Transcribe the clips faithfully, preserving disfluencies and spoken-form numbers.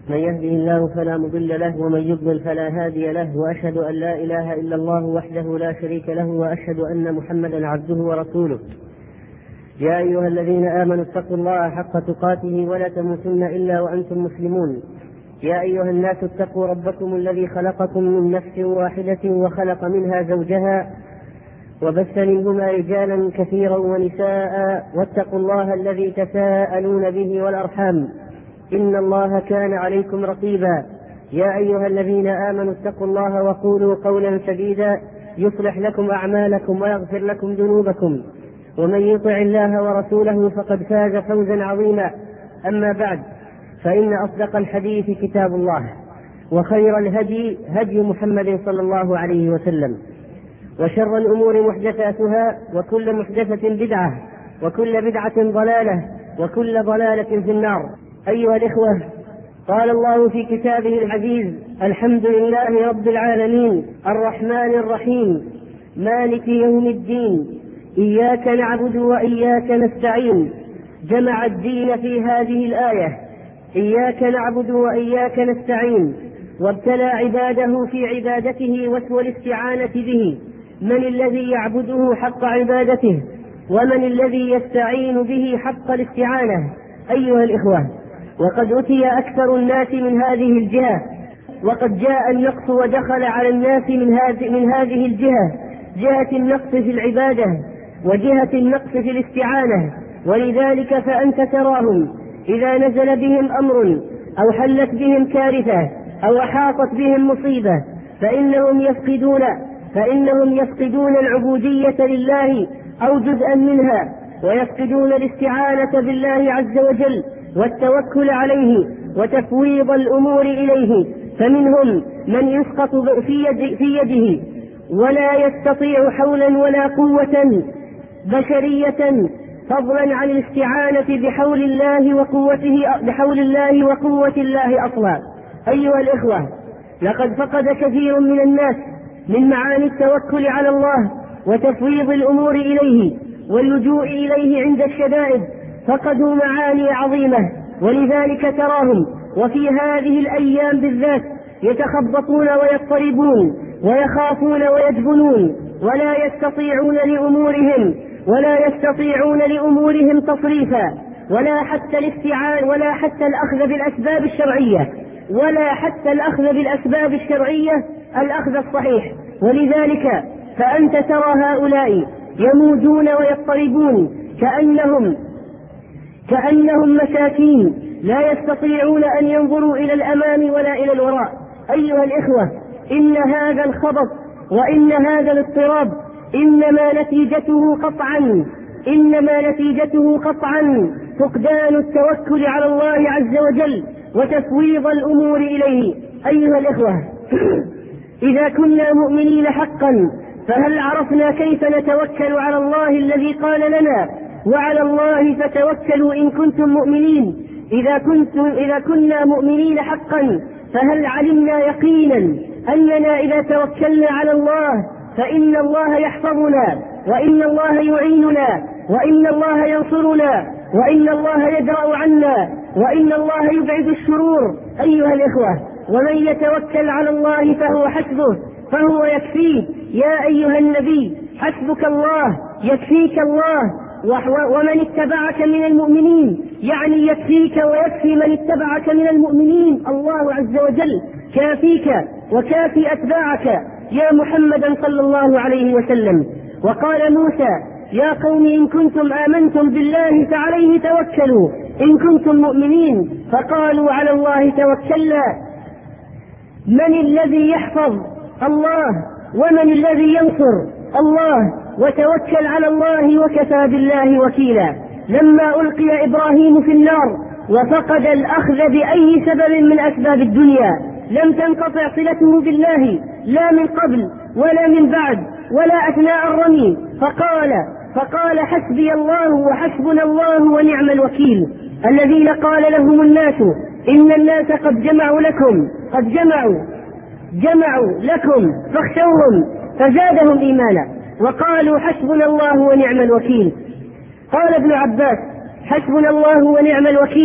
من يهده الله فلا مضل له ومن يضلل فلا هادي له، وأشهد أن لا إله إلا الله وحده لا شريك له، وأشهد أن محمدا عبده ورسوله. يا أيها الذين آمنوا اتقوا الله حق تقاته ولا تموتن إلا وأنتم مسلمون. يا أيها الناس اتقوا ربكم الذي خلقكم من نفس واحدة وخلق منها زوجها وبث منهما رجالا كثيرا ونساء، واتقوا الله الذي تساءلون به والأرحام إن الله كان عليكم رقيبا. يا أيها الذين آمنوا اتقوا الله وقولوا قولا سديدا يصلح لكم أعمالكم ويغفر لكم ذنوبكم، ومن يطع الله ورسوله فقد فاز فوزا عظيما. أما بعد، فإن أصدق الحديث كتاب الله، وخير الهدي هدي محمد صلى الله عليه وسلم، وشر الأمور محدثاتها، وكل محدثة بدعة، وكل بدعة ضلالة، وكل ضلالة في النار. أيها الإخوة، قال الله في كتابه العزيز: الحمد لله رب العالمين الرحمن الرحيم مالك يوم الدين إياك نعبد وإياك نستعين. جمع الدين في هذه الآية، إياك نعبد وإياك نستعين، وابتلى عباده في عبادته وسوى الاستعانة به. من الذي يعبده حق عبادته، ومن الذي يستعين به حق الاستعانة؟ أيها الإخوة، وقد أتي أكثر الناس من هذه الجهة، وقد جاء النقص ودخل على الناس من هذه من هذه الجهة، جهة النقص في العبادة وجهة النقص في الاستعانة. ولذلك فأنت تراهم إذا نزل بهم أمر أو حلت بهم كارثة أو أحاطت بهم مصيبة فإنهم يفقدون فإنهم يفقدون العبودية لله أو جزءا منها، ويفقدون الاستعانة بالله عز وجل والتوكل عليه وتفويض الأمور إليه. فمنهم من يسقط في, يد في يده ولا يستطيع حولا ولا قوة بشرية فضلا عن الاستعانة بحول الله وقوته بحول الله وقوة الله أصلا. أيها الإخوة، لقد فقد كثير من الناس من معاني التوكل على الله وتفويض الأمور إليه واللجوء إليه عند الشدائد، فقدوا معاني عظيمة. ولذلك تراهم وفي هذه الأيام بالذات يتخبطون ويضطربون ويخافون ويجبنون، ولا يستطيعون لأمورهم ولا يستطيعون لأمورهم تصريفا، ولا حتى الاستعانة ولا حتى الأخذ بالأسباب الشرعية ولا حتى الأخذ بالأسباب الشرعية الأخذ الصحيح. ولذلك فأنت ترى هؤلاء يموجون ويضطربون كأنهم كأنهم مساكين لا يستطيعون أن ينظروا إلى الأمام ولا إلى الوراء. أيها الإخوة، إن هذا الخبط وإن هذا الاضطراب إنما نتيجته قطعا إنما نتيجته قطعا فقدان التوكل على الله عز وجل وتفويض الأمور إليه. أيها الإخوة، إذا كنا مؤمنين حقا فهل عرفنا كيف نتوكل على الله الذي قال لنا: وعلى الله فتوكلوا إن كنتم مؤمنين؟ إذا, كنتم إذا كنا مؤمنين حقا فهل علمنا يقينا أننا إذا توكلنا على الله فإن الله يحفظنا، وإن الله يعيننا، وإن الله ينصرنا، وإن الله يدرأ عنا، وإن الله يبعد الشرور؟ أيها الإخوة، ومن يتوكل على الله فهو حسبه فهو يكفيه. يا أيها النبي، حسبك الله يكفيك الله ومن اتبعك من المؤمنين، يعني يكفيك ويكفي من اتبعك من المؤمنين. الله عز وجل كافيك وكافي أتباعك يا محمدا صلى الله عليه وسلم. وقال موسى: يا قوم إن كنتم آمنتم بالله فعليه توكلوا إن كنتم مؤمنين، فقالوا على الله توكلنا. من الذي يحفظ؟ الله. ومن الذي ينصر؟ الله. وتوكل على الله وكفى بالله وكيلا. لما ألقي إبراهيم في النار وفقد الأخذ بأي سبب من أسباب الدنيا لم تنقطع صلته بالله، لا من قبل ولا من بعد ولا أثناء الرمي، فقال فقال حسبي الله وحسبنا الله ونعم الوكيل. الذين قال لهم الناس إن الناس قد جمعوا لكم قد جمعوا جمعوا لكم فاخشوهم فزادهم إيمانا وقالوا حسبنا الله ونعم الوكيل. قال ابن عباس: حسبنا الله ونعم الوكيل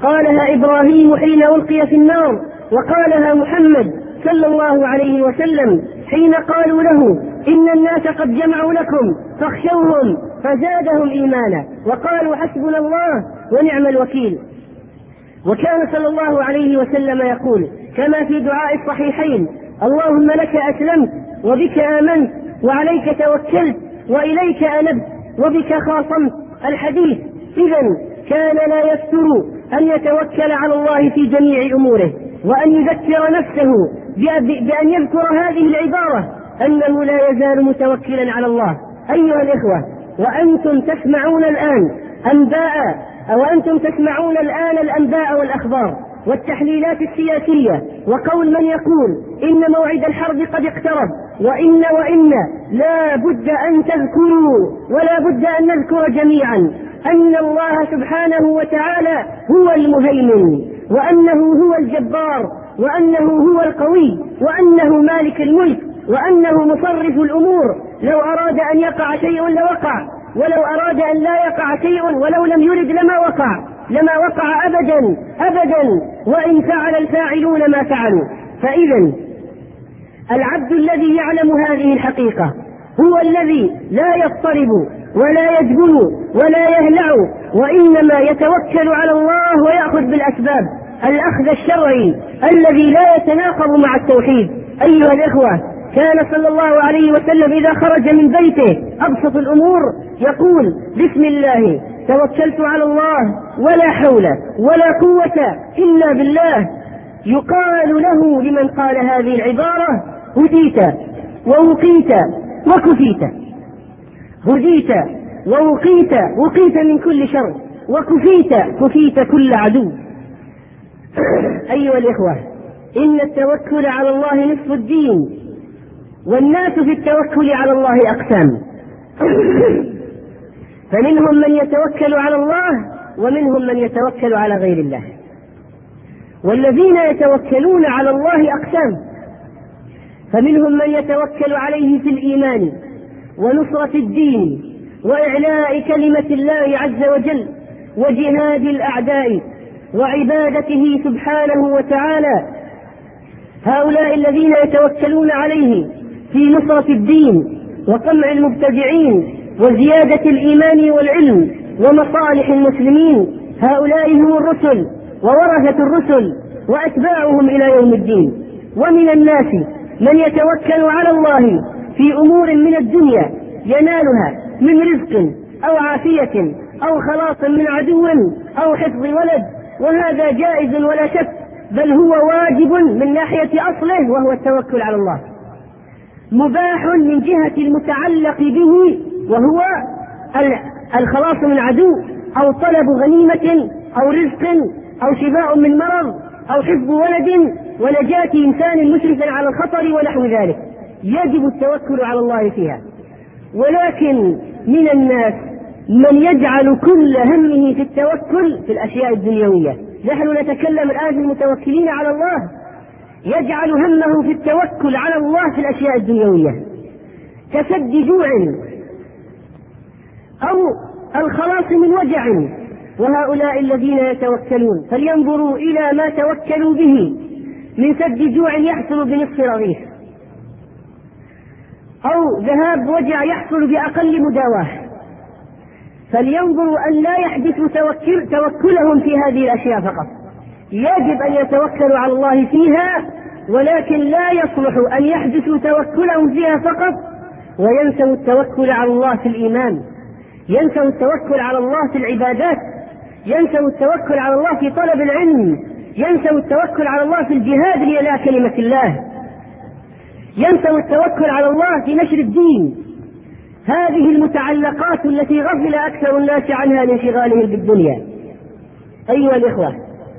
قالها إبراهيم حين ألقي في النار، وقالها محمد صلى الله عليه وسلم حين قالوا له إن الناس قد جمعوا لكم فاخشوهم فزادهم إيمانا وقالوا حسبنا الله ونعم الوكيل. وكان صلى الله عليه وسلم يقول كما في دعاء الصحيحين: اللهم لك أسلمت وبك آمنت وعليك توكلت وإليك أنبت وبك خاصمت. الحديث. إذن كان لا يفتر أن يتوكل على الله في جميع أموره، وأن يذكر نفسه بأن يذكر هذه العبارة أنه لا يزال متوكلا على الله. أيها الإخوة، وأنتم تسمعون الآن أنباء أو أنتم تسمعون الآن الأنباء والأخبار والتحليلات السياسية، وقول من يقول إن موعد الحرب قد اقترب، وإن وإن لا بد أن تذكروا ولا بد أن نذكر جميعا أن الله سبحانه وتعالى هو المهيمن، وأنه هو الجبار، وأنه هو القوي، وأنه مالك الملك، وأنه مصرف الأمور. لو أراد أن يقع شيء لوقع، ولو أراد أن لا يقع شيء ولو لم يرد لما وقع لما وقع أبدا أبدا، وإن فعل الفاعلون ما فعلوا. فإذا العبد الذي يعلم هذه الحقيقة هو الذي لا يضطرب ولا يجبن ولا يهلع، وإنما يتوكل على الله ويأخذ بالأسباب الأخذ الشرعي الذي لا يتناقض مع التوحيد. أيها الإخوة، كان صلى الله عليه وسلم إذا خرج من بيته أبسط الأمور يقول: بسم الله توكلت على الله ولا حول ولا قوة إلا بالله. يقال له لمن قال هذه العبارة: هديت ووقيت وكفيت. هديت ووقيت، وقيت من كل شر، وكفيت كفيت كل عدو. أيها الإخوة، إن التوكل على الله نصف الدين، والناس في التوكل على الله أقسام. فمنهم من يتوكل على الله، ومنهم من يتوكل على غير الله. والذين يتوكلون على الله أقسام، فمنهم من يتوكل عليه في الإيمان ونصرة الدين وإعلاء كلمة الله عز وجل وجهاد الأعداء وعبادته سبحانه وتعالى. هؤلاء الذين يتوكلون عليه في نصرة الدين وقمع المبتدعين وزيادة الإيمان والعلم ومصالح المسلمين، هؤلاء هم الرسل وورثة الرسل وأتباعهم إلى يوم الدين. ومن الناس من يتوكل على الله في أمور من الدنيا ينالها من رزق أو عافية أو خلاص من عدو أو حفظ ولد، وهذا جائز ولا شك، بل هو واجب من ناحية أصله وهو التوكل على الله، مباح من جهة المتعلق به وهو الخلاص من عدو أو طلب غنيمة أو رزق أو شفاء من مرض أو حفظ ولد ونجاة إنسان مشرف على الخطر ونحو ذلك، يجب التوكل على الله فيها. ولكن من الناس من يجعل كل همه في التوكل في الأشياء الدنيوية. نحن نتكلم الآن في المتوكلين على الله، يجعل همه في التوكل على الله في الأشياء الدنيوية كسد جوع أو الخلاص من وجع. وهؤلاء الذين يتوكلون فلينظروا إلى ما توكلوا به من سد جوع يحصل بنصف رغيف، أو ذهاب وجع يحصل بأقل مداواة، فلينظروا أن لا يحدثوا توكل توكلهم في هذه الأشياء فقط. يجب أن يتوكلوا على الله فيها، ولكن لا يصلح أن يحدثوا توكلهم فيها فقط وينسوا التوكل على الله في الإيمان، ينسوا التوكل على الله في العبادات، ينسوا التوكل على الله في طلب العلم، ينسوا التوكل على الله في الجهاد لإعلاء كلمة الله، ينسوا التوكل على الله في نشر الدين. هذه المتعلقات التي غفل أكثر الناس عنها لانشغالهم بالدنيا. أيها الإخوة،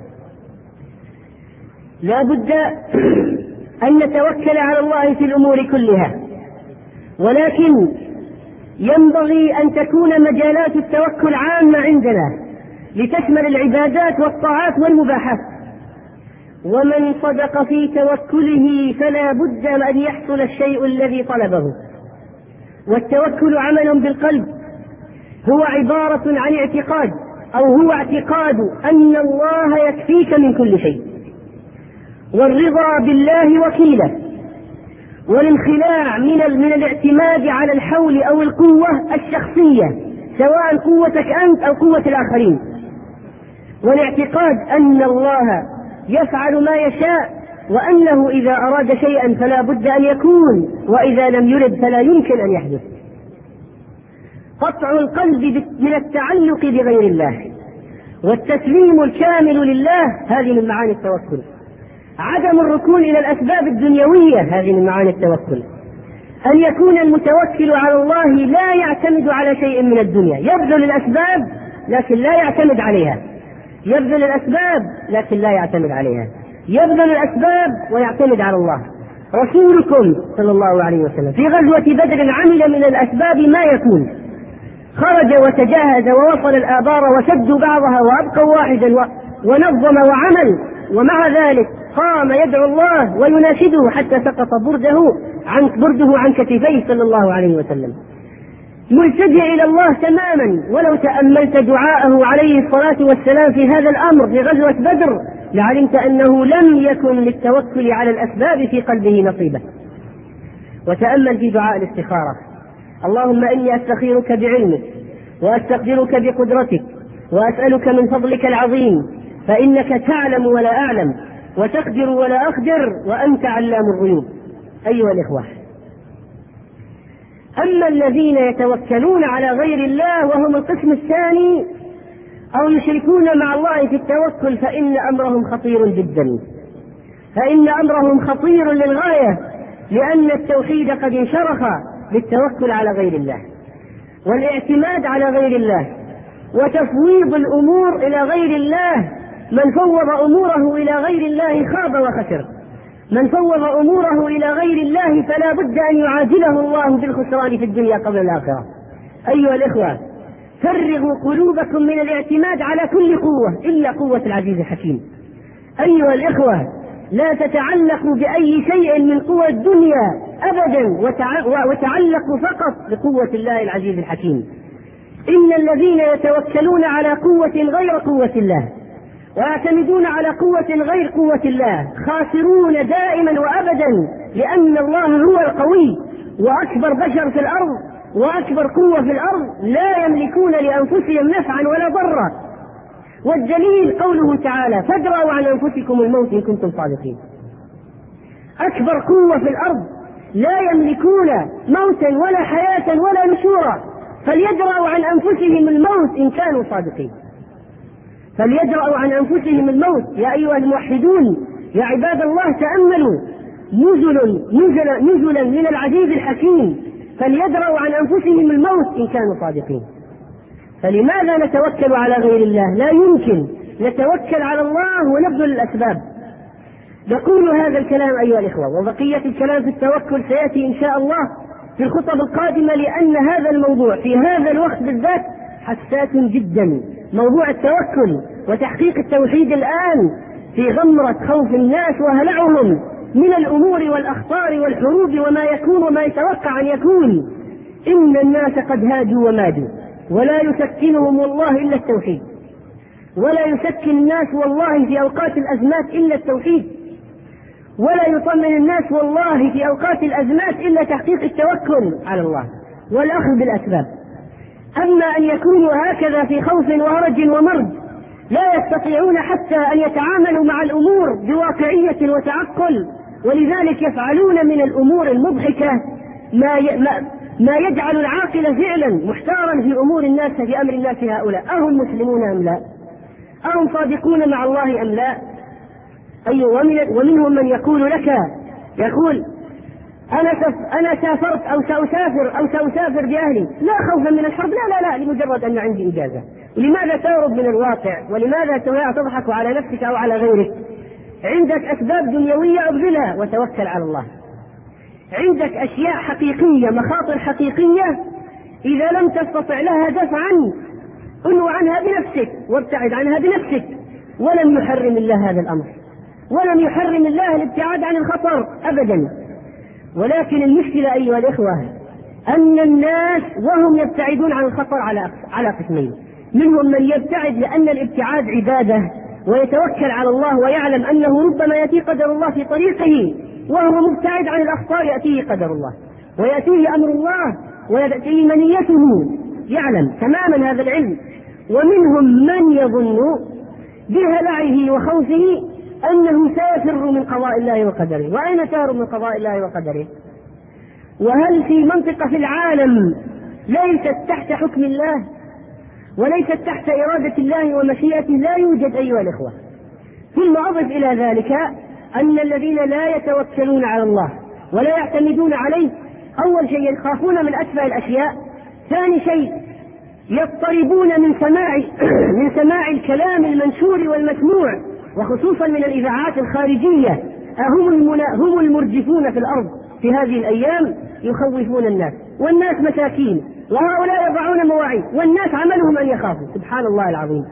لا بد أن نتوكل على الله في الأمور كلها، ولكن ينبغي أن تكون مجالات التوكل عامة عندنا لتشمل العبادات والطاعات والمباحات. ومن صدق في توكله فلا بد أن يحصل الشيء الذي طلبه. والتوكل عمل بالقلب، هو عبارة عن اعتقاد أو هو اعتقاد أن الله يكفيك من كل شيء، والرضا بالله وكيله، والانخلاع من من الاعتماد على الحول أو القوة الشخصية سواء قوتك أنت أو قوة الآخرين، والاعتقاد أن الله يفعل ما يشاء، وأنه إذا أراد شيئا فلا بد أن يكون، وإذا لم يرد فلا يمكن أن يحدث. قطع القلب من التعلق بغير الله والتسليم الكامل لله، هذه من معاني التوكل. عدم الركون إلى الأسباب الدنيوية، هذه من معاني التوكل. أن يكون المتوكل على الله لا يعتمد على شيء من الدنيا، يبذل الأسباب لكن لا يعتمد عليها، يبذل الأسباب لكن لا يعتمد عليها، يبذل الأسباب ويعتمد على الله. رسولكم صلى الله عليه وسلم في غزوة بدر عمل من الأسباب ما يكون، خرج وتجاهز ووصل الآبار وشدوا بعضها وأبقوا واحدا ونظم وعمل، ومع ذلك قام يدعو الله ويناشده حتى سقط برده عن برده عن كتفيه صلى الله عليه وسلم، ملتجئ إلى الله تماما. ولو تأملت دعاءه عليه الصلاة والسلام في هذا الأمر في غزوة بدر لعلمت أنه لم يكن للتوكل على الأسباب في قلبه نصيبه. وتأمل في دعاء الاستخارة: اللهم إني أستخيرك بعلمك وأستقدرك بقدرتك وأسألك من فضلك العظيم، فإنك تعلم ولا أعلم وتقدر ولا أقدر وأنت علام الغيوب. أيها الإخوة، أما الذين يتوكلون على غير الله وهم القسم الثاني أو يشركون مع الله في التوكل فإن أمرهم خطير جدا، فإن أمرهم خطير للغاية، لأن التوحيد قد انشرح بالتوكل على غير الله والاعتماد على غير الله وتفويض الأمور إلى غير الله. من فوض أموره إلى غير الله خاب وخسر، من فوض أموره إلى غير الله فلا بد أن يعاجله الله بالخسران في الدنيا قبل الآخرة. أيها الإخوة، فرغوا قلوبكم من الاعتماد على كل قوة إلا قوة العزيز الحكيم. أيها الإخوة، لا تتعلقوا بأي شيء من قوى الدنيا أبدا، وتعلقوا فقط بقوة الله العزيز الحكيم. إن الذين يتوكلون على قوة غير قوة الله ويعتمدون على قوة غير قوة الله خاسرون دائما وأبدا، لأن الله هو القوي وأكبر بشر في الأرض وأكبر قوة في الأرض، لا يملكون لأنفسهم نفعا ولا ضرا. والدليل قوله تعالى: فادرأوا عن أنفسكم الموت إن كنتم صادقين. أكبر قوة في الأرض لا يملكون موتا ولا حياة ولا نشورا، فليدرأوا عن أنفسهم الموت إن كانوا صادقين، فليدرأوا عن أنفسهم الموت. يا أيها الموحدون، يا عباد الله، تأملوا نزل نزل نزلا من العزيز الحكيم، فليدرأوا عن أنفسهم الموت إن كانوا صادقين. فلماذا نتوكل على غير الله؟ لا يمكن نتوكل على الله ونبذل الأسباب. نقول هذا الكلام أيها الإخوة، وبقية الكلام في التوكل سيأتي إن شاء الله في الخطب القادمة، لأن هذا الموضوع في هذا الوقت بالذات حساس جدا. موضوع التوكل وتحقيق التوحيد الآن في غمرة خوف الناس وهلعهم من الأمور والأخطار والحروب وما يكون وما يتوقع أن يكون. إن الناس قد هاجوا ومادوا، ولا يسكنهم والله إلا التوحيد، ولا يسكن الناس والله في أوقات الأزمات إلا التوحيد، ولا يطمن الناس والله في أوقات الأزمات إلا تحقيق التوكل على الله والأخذ بالأسباب. أما أن يكونوا هكذا في خوف وهرج ومرج لا يستطيعون حتى أن يتعاملوا مع الأمور بواقعية وتعقل، ولذلك يفعلون من الأمور المضحكة ما ما يجعل العاقل فعلا محتارا في أمور الناس، في أمر الناس هؤلاء، أهم مسلمون أم لا؟ أهم صادقون مع الله أم لا؟ أيوة. ومنهم من يقول لك يقول أنا أنا سافرت أو سأسافر أو سأسافر بأهلي لا خوفا من الحرب، لا لا لا لمجرد أن عندي إجازة. لماذا تهرب من الواقع؟ ولماذا تضحك على نفسك أو على غيرك؟ عندك أسباب دنيوية أبذلها وتوكل على الله. عندك أشياء حقيقية، مخاطر حقيقية، إذا لم تستطع لها دفعا انو عنها بنفسك وابتعد عنها بنفسك. ولم يحرم الله هذا الأمر، ولم يحرم الله الابتعاد عن الخطر أبدا. ولكن المشكلة أيها الإخوة أن الناس وهم يبتعدون عن الخطر على على قسمين: منهم من يبتعد لأن الابتعاد عبادة ويتوكل على الله ويعلم أنه ربما يأتي قدر الله في طريقه وهو مبتعد عن الأخطار، يأتيه قدر الله ويأتيه أمر الله ويأتيه منيته، يعلم تماما هذا العلم. ومنهم من يظن بهلعه وخوفه أنه سيفر من قضاء الله وقدره. وأين تهرب من قضاء الله وقدره؟ وهل في منطقة في العالم ليست تحت حكم الله وليست تحت إرادة الله ومشيئته؟ لا يوجد أيها الإخوة. ثم أضف إلى ذلك أن الذين لا يتوكلون على الله ولا يعتمدون عليه أول شيء يخافون من أتفه الأشياء، ثاني شيء يضطربون من سماع من سماع الكلام المنشور والمسموع، وخصوصا من الإذاعات الخارجية. هم هم المرجفون في الأرض في هذه الأيام، يخوفون الناس، والناس مساكين، وهؤلاء يضعون مواعيد، والناس عملهم أن يخافوا. سبحان الله العظيم.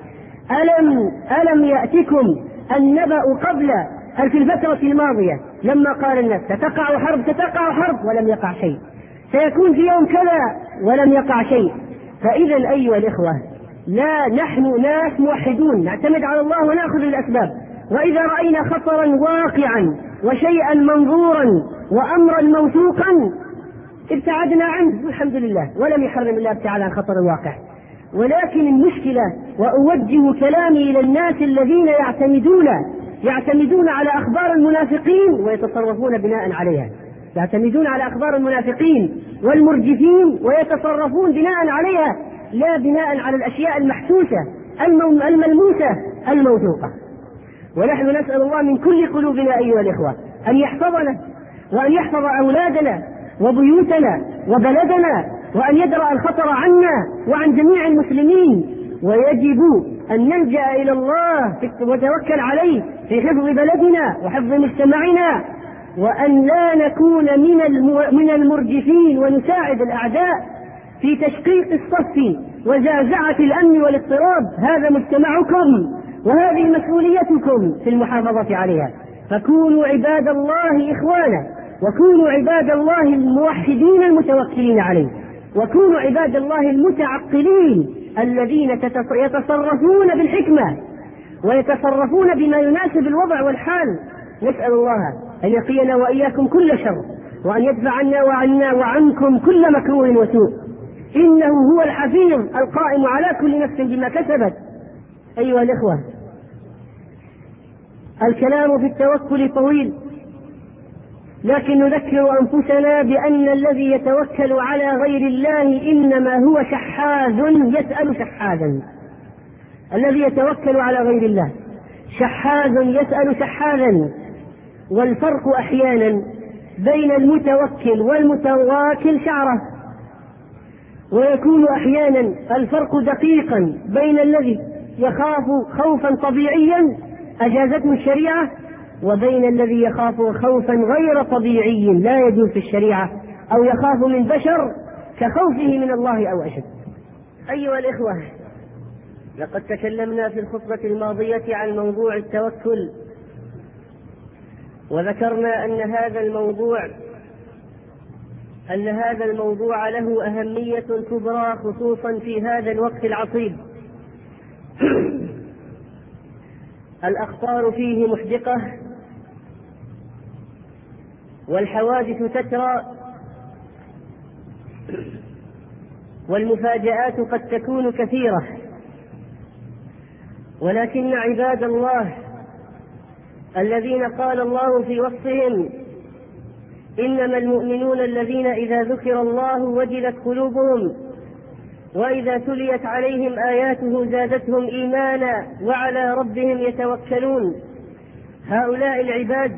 ألم ألم يأتكم النبأ قبل في الفترة الماضية لما قال الناس ستقع حرب ستقع حرب ولم يقع شيء، سيكون في يوم كذا ولم يقع شيء. فإذا أيها الإخوة، لا نحن ناس موحدون نعتمد على الله ونأخذ الأسباب، وإذا رأينا خطرا واقعا وشيئا منظورا وأمرا موثوقا ابتعدنا عنه والحمد لله، ولم يحرم الله ابتعاد عن خطر الواقع. ولكن المشكلة، وأوجه كلامي إلى الناس الذين يعتمدون يعتمدون على أخبار المنافقين ويتصرفون بناء عليها، يعتمدون على أخبار المنافقين والمرجفين ويتصرفون بناء عليها، لا بناء على الأشياء المحسوسة الملموسة الموثوقة. ونحن نسأل الله من كل قلوبنا أيها الإخوة أن يحفظنا وأن يحفظ أولادنا وبيوتنا وبلدنا، وأن يدرأ الخطر عنا وعن جميع المسلمين. ويجب أن نلجأ إلى الله وتوكل عليه في حفظ بلدنا وحفظ مجتمعنا، وأن لا نكون من المرجفين ونساعد الأعداء في تشقيق الصف وزعزعة الأمن والاضطراب. هذا مجتمعكم وهذه مسؤوليتكم في المحافظة عليها. فكونوا عباد الله إخوانا، وكونوا عباد الله الموحدين المتوكلين عليه، وكونوا عباد الله المتعقلين الذين يتصرفون بالحكمة ويتصرفون بما يناسب الوضع والحال. نسأل الله أن يقينا وإياكم كل شر، وأن يدفع عنا وعنا وعنكم كل مكروه وسوء، إنه هو الحفيظ القائم على كل نفس بما كسبت. أيها الإخوة، الكلام في التوكل طويل، لكن نذكر أنفسنا بأن الذي يتوكل على غير الله إنما هو شحاذ يسأل شحاذا. الذي يتوكل على غير الله شحاذ يسأل شحاذا. والفرق أحيانا بين المتوكل والمتواكل شعرة، ويكون أحيانا الفرق دقيقا بين الذي يخاف خوفا طبيعيا أجازته الشريعة وبين الذي يخاف خوفا غير طبيعي لا يجوز في الشريعة، أو يخاف من بشر كخوفه من الله أو أشد. أيها الإخوة، لقد تكلمنا في الخطبة الماضية عن موضوع التوكل، وذكرنا أن هذا الموضوع أن هذا الموضوع له أهمية كبرى خصوصا في هذا الوقت العصيب. الأخطار فيه محدقة، والحوادث تترى، والمفاجآت قد تكون كثيرة، ولكن عباد الله الذين قال الله في وصفهم إنما المؤمنون الذين إذا ذكر الله وجلت قلوبهم وإذا تليت عليهم آياته زادتهم إيمانا وعلى ربهم يتوكلون. هؤلاء العباد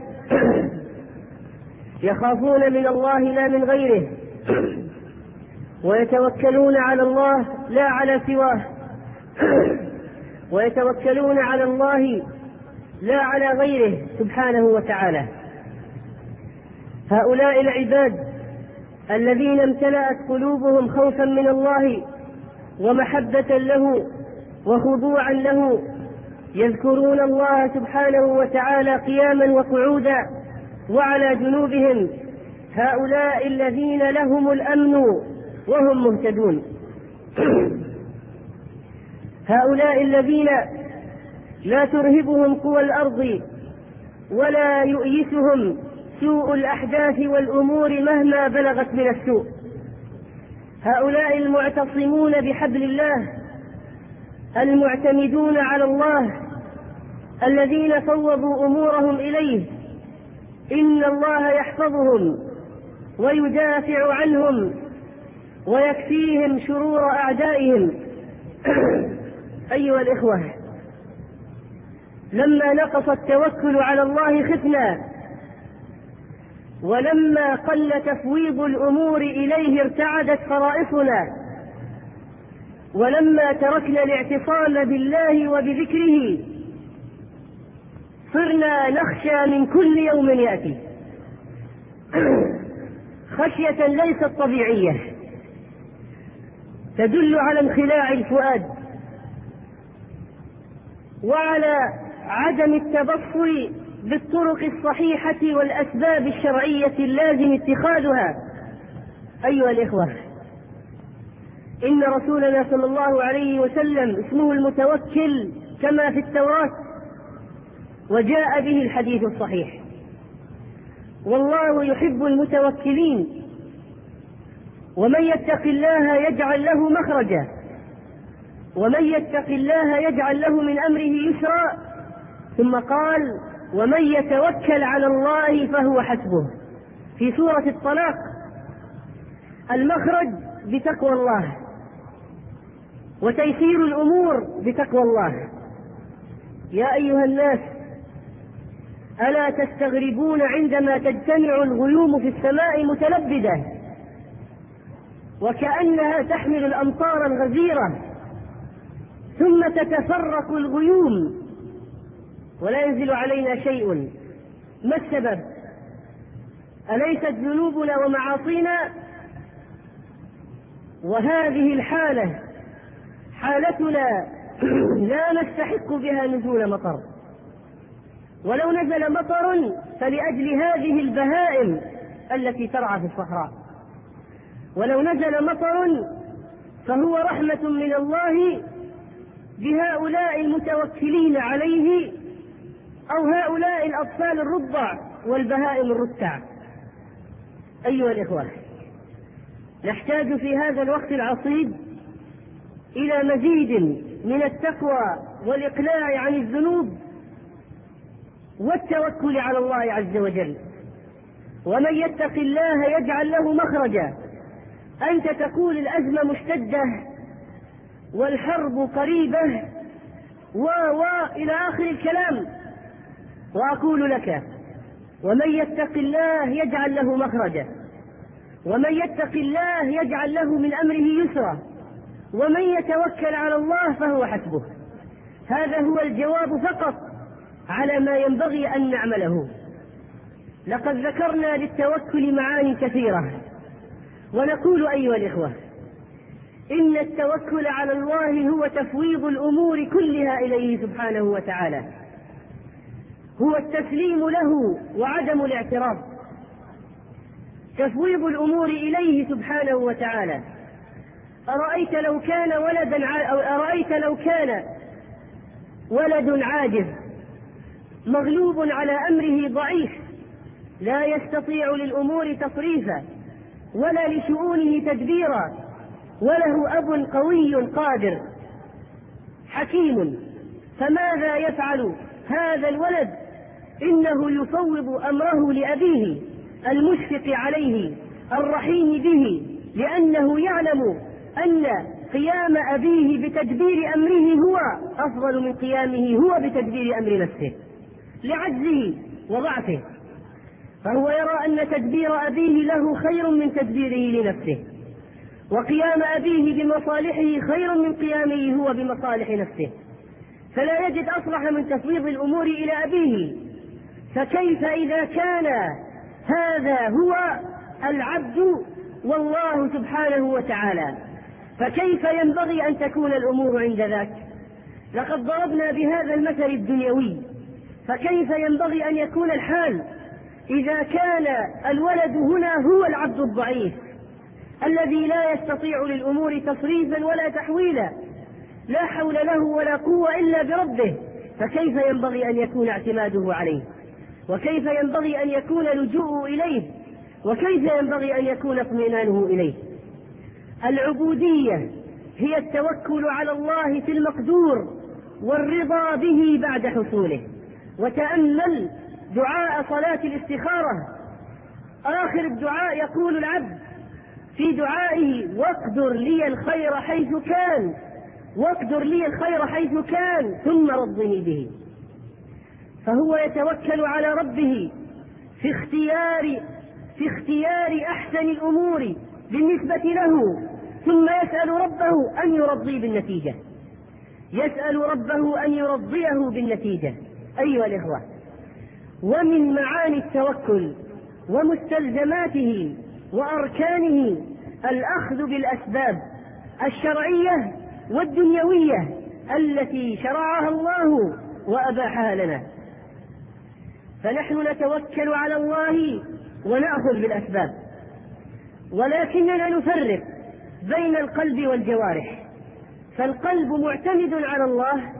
يخافون من الله لا من غيره، ويتوكلون على الله لا على سواه، ويتوكلون على الله لا على غيره سبحانه وتعالى. هؤلاء العباد الذين امتلأت قلوبهم خوفا من الله ومحبة له وخضوعا له يذكرون الله سبحانه وتعالى قياما وقعودا وعلى جنوبهم. هؤلاء الذين لهم الأمن وهم مهتدون. هؤلاء الذين لا ترهبهم قوى الأرض ولا يؤيسهم سوء الأحداث والأمور مهما بلغت من السوء، هؤلاء المعتصمون بحبل الله المعتمدون على الله الذين فوضوا أمورهم إليه، إن الله يحفظهم ويدافع عنهم ويكفيهم شرور أعدائهم. أيها الإخوة، لما نقص التوكل على الله خفنا، ولما قل تفويض الأمور إليه ارتعدت فرائصنا، ولما تركنا الاعتصام بالله وبذكره صرنا نخشى من كل يوم يأتي خشية ليست طبيعية تدل على انخلاع الفؤاد وعلى عدم التبصر بالطرق الصحيحة والأسباب الشرعية اللازم اتخاذها. أيها الإخوة، إن رسولنا صلى الله عليه وسلم اسمه المتوكل كما في التوراة، وجاء به الحديث الصحيح، والله يحب المتوكلين، ومن يتق الله يجعل له مخرجا، ومن يتق الله يجعل له من أمره يسرا، ثم قال ومن يتوكل على الله فهو حسبه. في سورة الطلاق المخرج بتقوى الله، وتيسير الأمور بتقوى الله. يا أيها الناس، ألا تستغربون عندما تجتمع الغيوم في السماء متلبدة وكأنها تحمل الأمطار الغزيرة، ثم تتفرق الغيوم ولا ينزل علينا شيء؟ ما السبب؟ أليست ذنوبنا ومعاصينا؟ وهذه الحالة حالتنا لا نستحق بها نزول مطر، ولو نزل مطر فلأجل هذه البهائم التي ترعى في الصحراء، ولو نزل مطر فهو رحمة من الله بهؤلاء المتوكلين عليه، أو هؤلاء الأطفال الرضع والبهائم الرتع. أيها الإخوة، نحتاج في هذا الوقت العصيب إلى مزيد من التقوى والإقلاع عن الذنوب والتوكل على الله عز وجل. ومن يتق الله يجعل له مخرجا. أنت تقول الأزمة مشتدة والحرب قريبة و و إلى آخر الكلام، وأقول لك ومن يتق الله يجعل له مخرجا، ومن يتق الله يجعل له من أمره يسرا، ومن يتوكل على الله فهو حسبه. هذا هو الجواب فقط على ما ينبغي أن نعمله. لقد ذكرنا للتوكل معاني كثيرة، ونقول أيها الإخوة إن التوكل على الله هو تفويض الأمور كلها إليه سبحانه وتعالى، هو التسليم له وعدم الاعتراض، تفويض الأمور إليه سبحانه وتعالى. أرأيت لو كان ولدا أو أرأيت لو كان ولد عاجز مغلوب على أمره ضعيف لا يستطيع للأمور تصريفا ولا لشؤونه تدبيرا، وله أب قوي قادر حكيم، فماذا يفعل هذا الولد؟ إنه يفوض أمره لأبيه المشفق عليه الرحيم به، لأنه يعلم أن قيام أبيه بتدبير أمره هو أفضل من قيامه هو بتدبير أمر نفسه لعجزه وضعفه، فهو يرى أن تدبير أبيه له خير من تدبيره لنفسه، وقيام أبيه بمصالحه خير من قيامه هو بمصالح نفسه، فلا يجد أصلح من تفويض الأمور إلى أبيه. فكيف إذا كان هذا هو العبد والله سبحانه وتعالى؟ فكيف ينبغي أن تكون الأمور عند ذاك؟ لقد ضربنا بهذا المثل الدنيوي، فكيف ينبغي أن يكون الحال إذا كان الولد هنا هو العبد الضعيف الذي لا يستطيع للأمور تصريفا ولا تحويلا؟ لا حول له ولا قوة إلا بربه، فكيف ينبغي أن يكون اعتماده عليه؟ وكيف ينبغي أن يكون لجوءه إليه؟ وكيف ينبغي أن يكون اطمئنانه إليه؟ العبودية هي التوكل على الله في المقدور والرضا به بعد حصوله. وتأمل دعاء صلاة الاستخارة، آخر الدعاء يقول العبد في دعائه: واقدر لي الخير حيث كان، واقدر لي الخير حيث كان ثم رضني به. فهو يتوكل على ربه في اختيار في اختيار أحسن الأمور بالنسبة له، ثم يسأل ربه أن يرضي بالنتيجة، يسأل ربه أن يرضيه بالنتيجة. أيها الإخوة، ومن معاني التوكل ومستلزماته وأركانه الأخذ بالأسباب الشرعية والدنيوية التي شرعها الله وأباحها لنا. فنحن نتوكل على الله ونأخذ بالأسباب، ولكننا نفرق بين القلب والجوارح. فالقلب معتمد على الله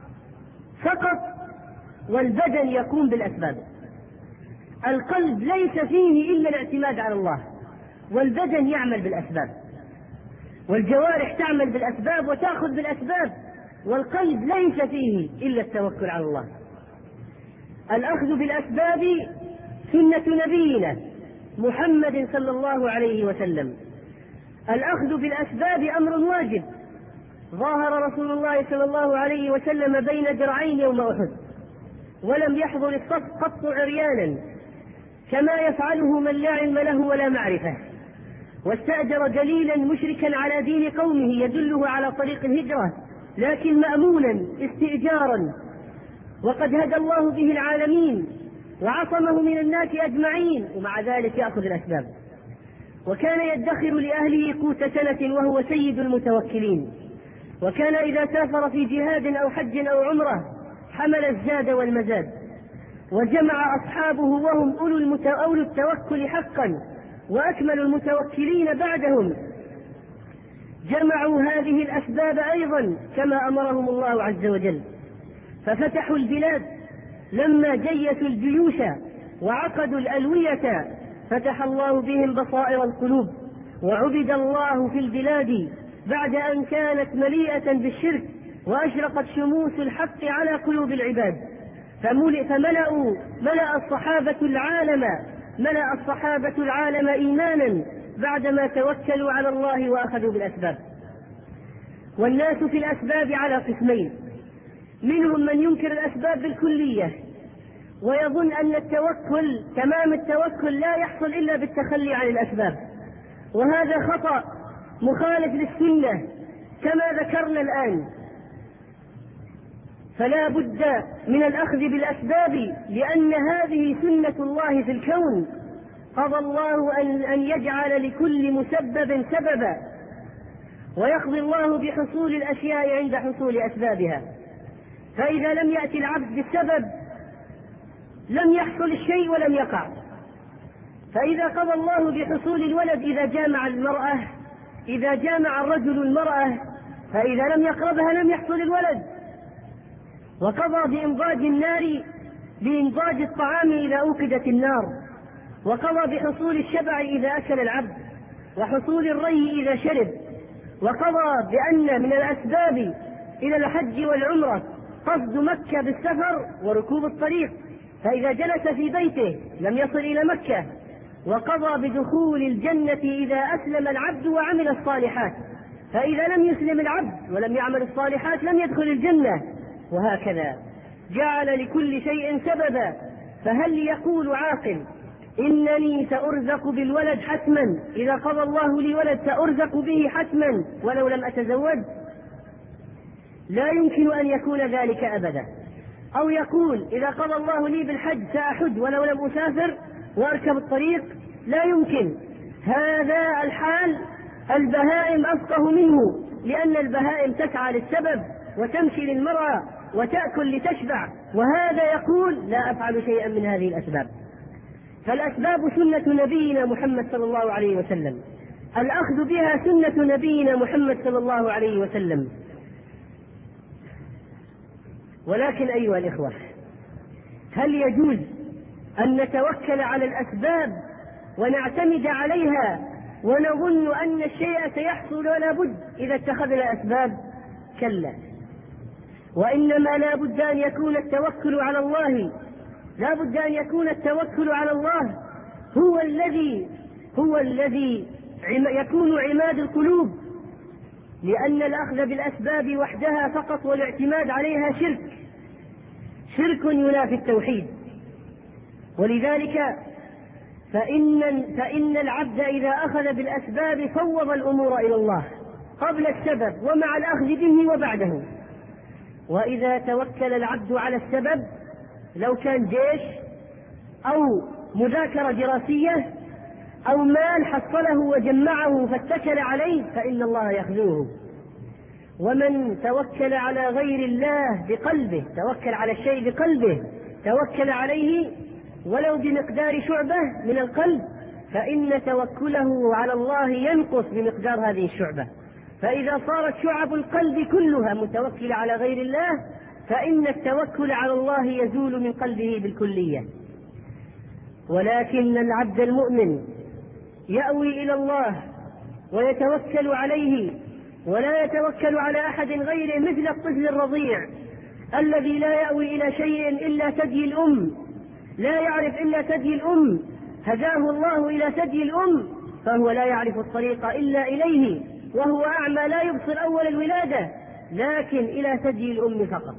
فقط، والبدن يقوم بالأسباب. القلب ليس فيه إلا الاعتماد على الله، والبدن يعمل بالأسباب، والجوارح تعمل بالأسباب وتأخذ بالأسباب، والقلب ليس فيه إلا التوكل على الله. الأخذ بالأسباب سنة نبينا محمد صلى الله عليه وسلم. الأخذ بالأسباب أمر واجب. ظاهر رسول الله صلى الله عليه وسلم بين درعين يوم أحد، ولم يحضر الصف قط عريانا كما يفعله من لا علم له ولا معرفة، واستأجر دليلا مشركا على دين قومه يدله على طريق الهجرة، لكن مأمونا استئجارا، وقد هدى الله به العالمين وعصمه من الناس أجمعين، ومع ذلك يأخذ الأسباب. وكان يدخر لأهله قوت سنة وهو سيد المتوكلين. وكان إذا سافر في جهاد أو حج أو عمرة حمل الزاد والمزاد. وجمع أصحابه وهم أولو التوكل حقا وأكمل المتوكلين بعدهم، جمعوا هذه الأسباب أيضا كما أمرهم الله عز وجل، ففتحوا البلاد لما جيسوا الجيوش وعقدوا الألوية، فتح الله بهم بصائر القلوب، وعبد الله في البلاد بعد أن كانت مليئة بالشرك، وأشرقت شموس الحق على قلوب العباد، فملأوا ملأ الصحابة العالم ملأ الصحابة العالم إيمانا بعدما توكلوا على الله وأخذوا بالأسباب. والناس في الأسباب على قسمين: منهم من ينكر الأسباب بالكلية ويظن أن التوكل تمام التوكل لا يحصل إلا بالتخلي عن الأسباب، وهذا خطأ مخالف للسنة كما ذكرنا الآن. فلا بد من الأخذ بالأسباب، لأن هذه سنة الله في الكون، قضى الله أن يجعل لكل مسبب سببا، ويقضي الله بحصول الأشياء عند حصول أسبابها. فإذا لم يأتي العبد بالسبب لم يحصل الشيء ولم يقع. فإذا قضى الله بحصول الولد إذا جامع المرأة إذا جامع الرجل المرأة، فإذا لم يقربها لم يحصل الولد. وقضى بإنضاج النار بإنضاج الطعام إذا أوقدت النار، وقضى بحصول الشبع إذا أكل العبد، وحصول الري إذا شرب. وقضى بأن من الأسباب إلى الحج والعمرة قصد مكة بالسفر وركوب الطريق، فإذا جلس في بيته لم يصل إلى مكة. وقضى بدخول الجنة إذا أسلم العبد وعمل الصالحات، فإذا لم يسلم العبد ولم يعمل الصالحات لم يدخل الجنة. وهكذا جعل لكل شيء سببا. فهل يقول عاقل إنني سأرزق بالولد حتما، إذا قضى الله لي ولد سأرزق به حتما ولو لم أتزوج؟ لا يمكن أن يكون ذلك أبدا. أو يقول إذا قضى الله لي بالحج سأحج ولو لم أسافر وأركب الطريق؟ لا يمكن. هذا الحال البهائم أفقه منه، لأن البهائم تسعى للسبب وتمشي للمرأة وتأكل لتشبع، وهذا يقول لا أفعل شيئا من هذه الأسباب. فالأسباب سنة نبينا محمد صلى الله عليه وسلم، الأخذ بها سنة نبينا محمد صلى الله عليه وسلم. ولكن أيها الإخوة، هل يجوز أن نتوكل على الأسباب ونعتمد عليها ونظن أن الشيء سيحصل ولا بد إذا اتخذنا أسباب؟ كلا، وإنما لا بد أن يكون التوكل على الله لا بد أن يكون التوكل على الله هو الذي هو الذي يكون عماد القلوب، لأن الأخذ بالأسباب وحدها فقط والاعتماد عليها شرك شرك ينافي التوحيد. ولذلك فإن, فإن العبد إذا أخذ بالأسباب فوض الأمور إلى الله قبل السبب ومع الأخذ به وبعده. وإذا توكل العبد على السبب لو كان جيش أو مذاكرة دراسية أو مال حصله وجمعه فاتكل عليه فإن الله يخذوه. ومن توكل على غير الله بقلبه، توكل على الشيء بقلبه، توكل عليه ولو بمقدار شعبة من القلب، فإن توكله على الله ينقص بمقدار هذه الشعبة. فإذا صارت شعب القلب كلها متوكلة على غير الله فإن التوكل على الله يزول من قلبه بالكلية. ولكن العبد المؤمن يأوي إلى الله ويتوكل عليه ولا يتوكل على أحد غيره، مثل الطفل الرضيع الذي لا يأوي إلى شيء إلا ثدي الأم، لا يعرف إلا ثدي الأم، هداه الله إلى ثدي الأم فهو لا يعرف الطريق إلا إليه، وهو أعمى لا يبصر أول الولادة لكن إلى ثدي الأم فقط.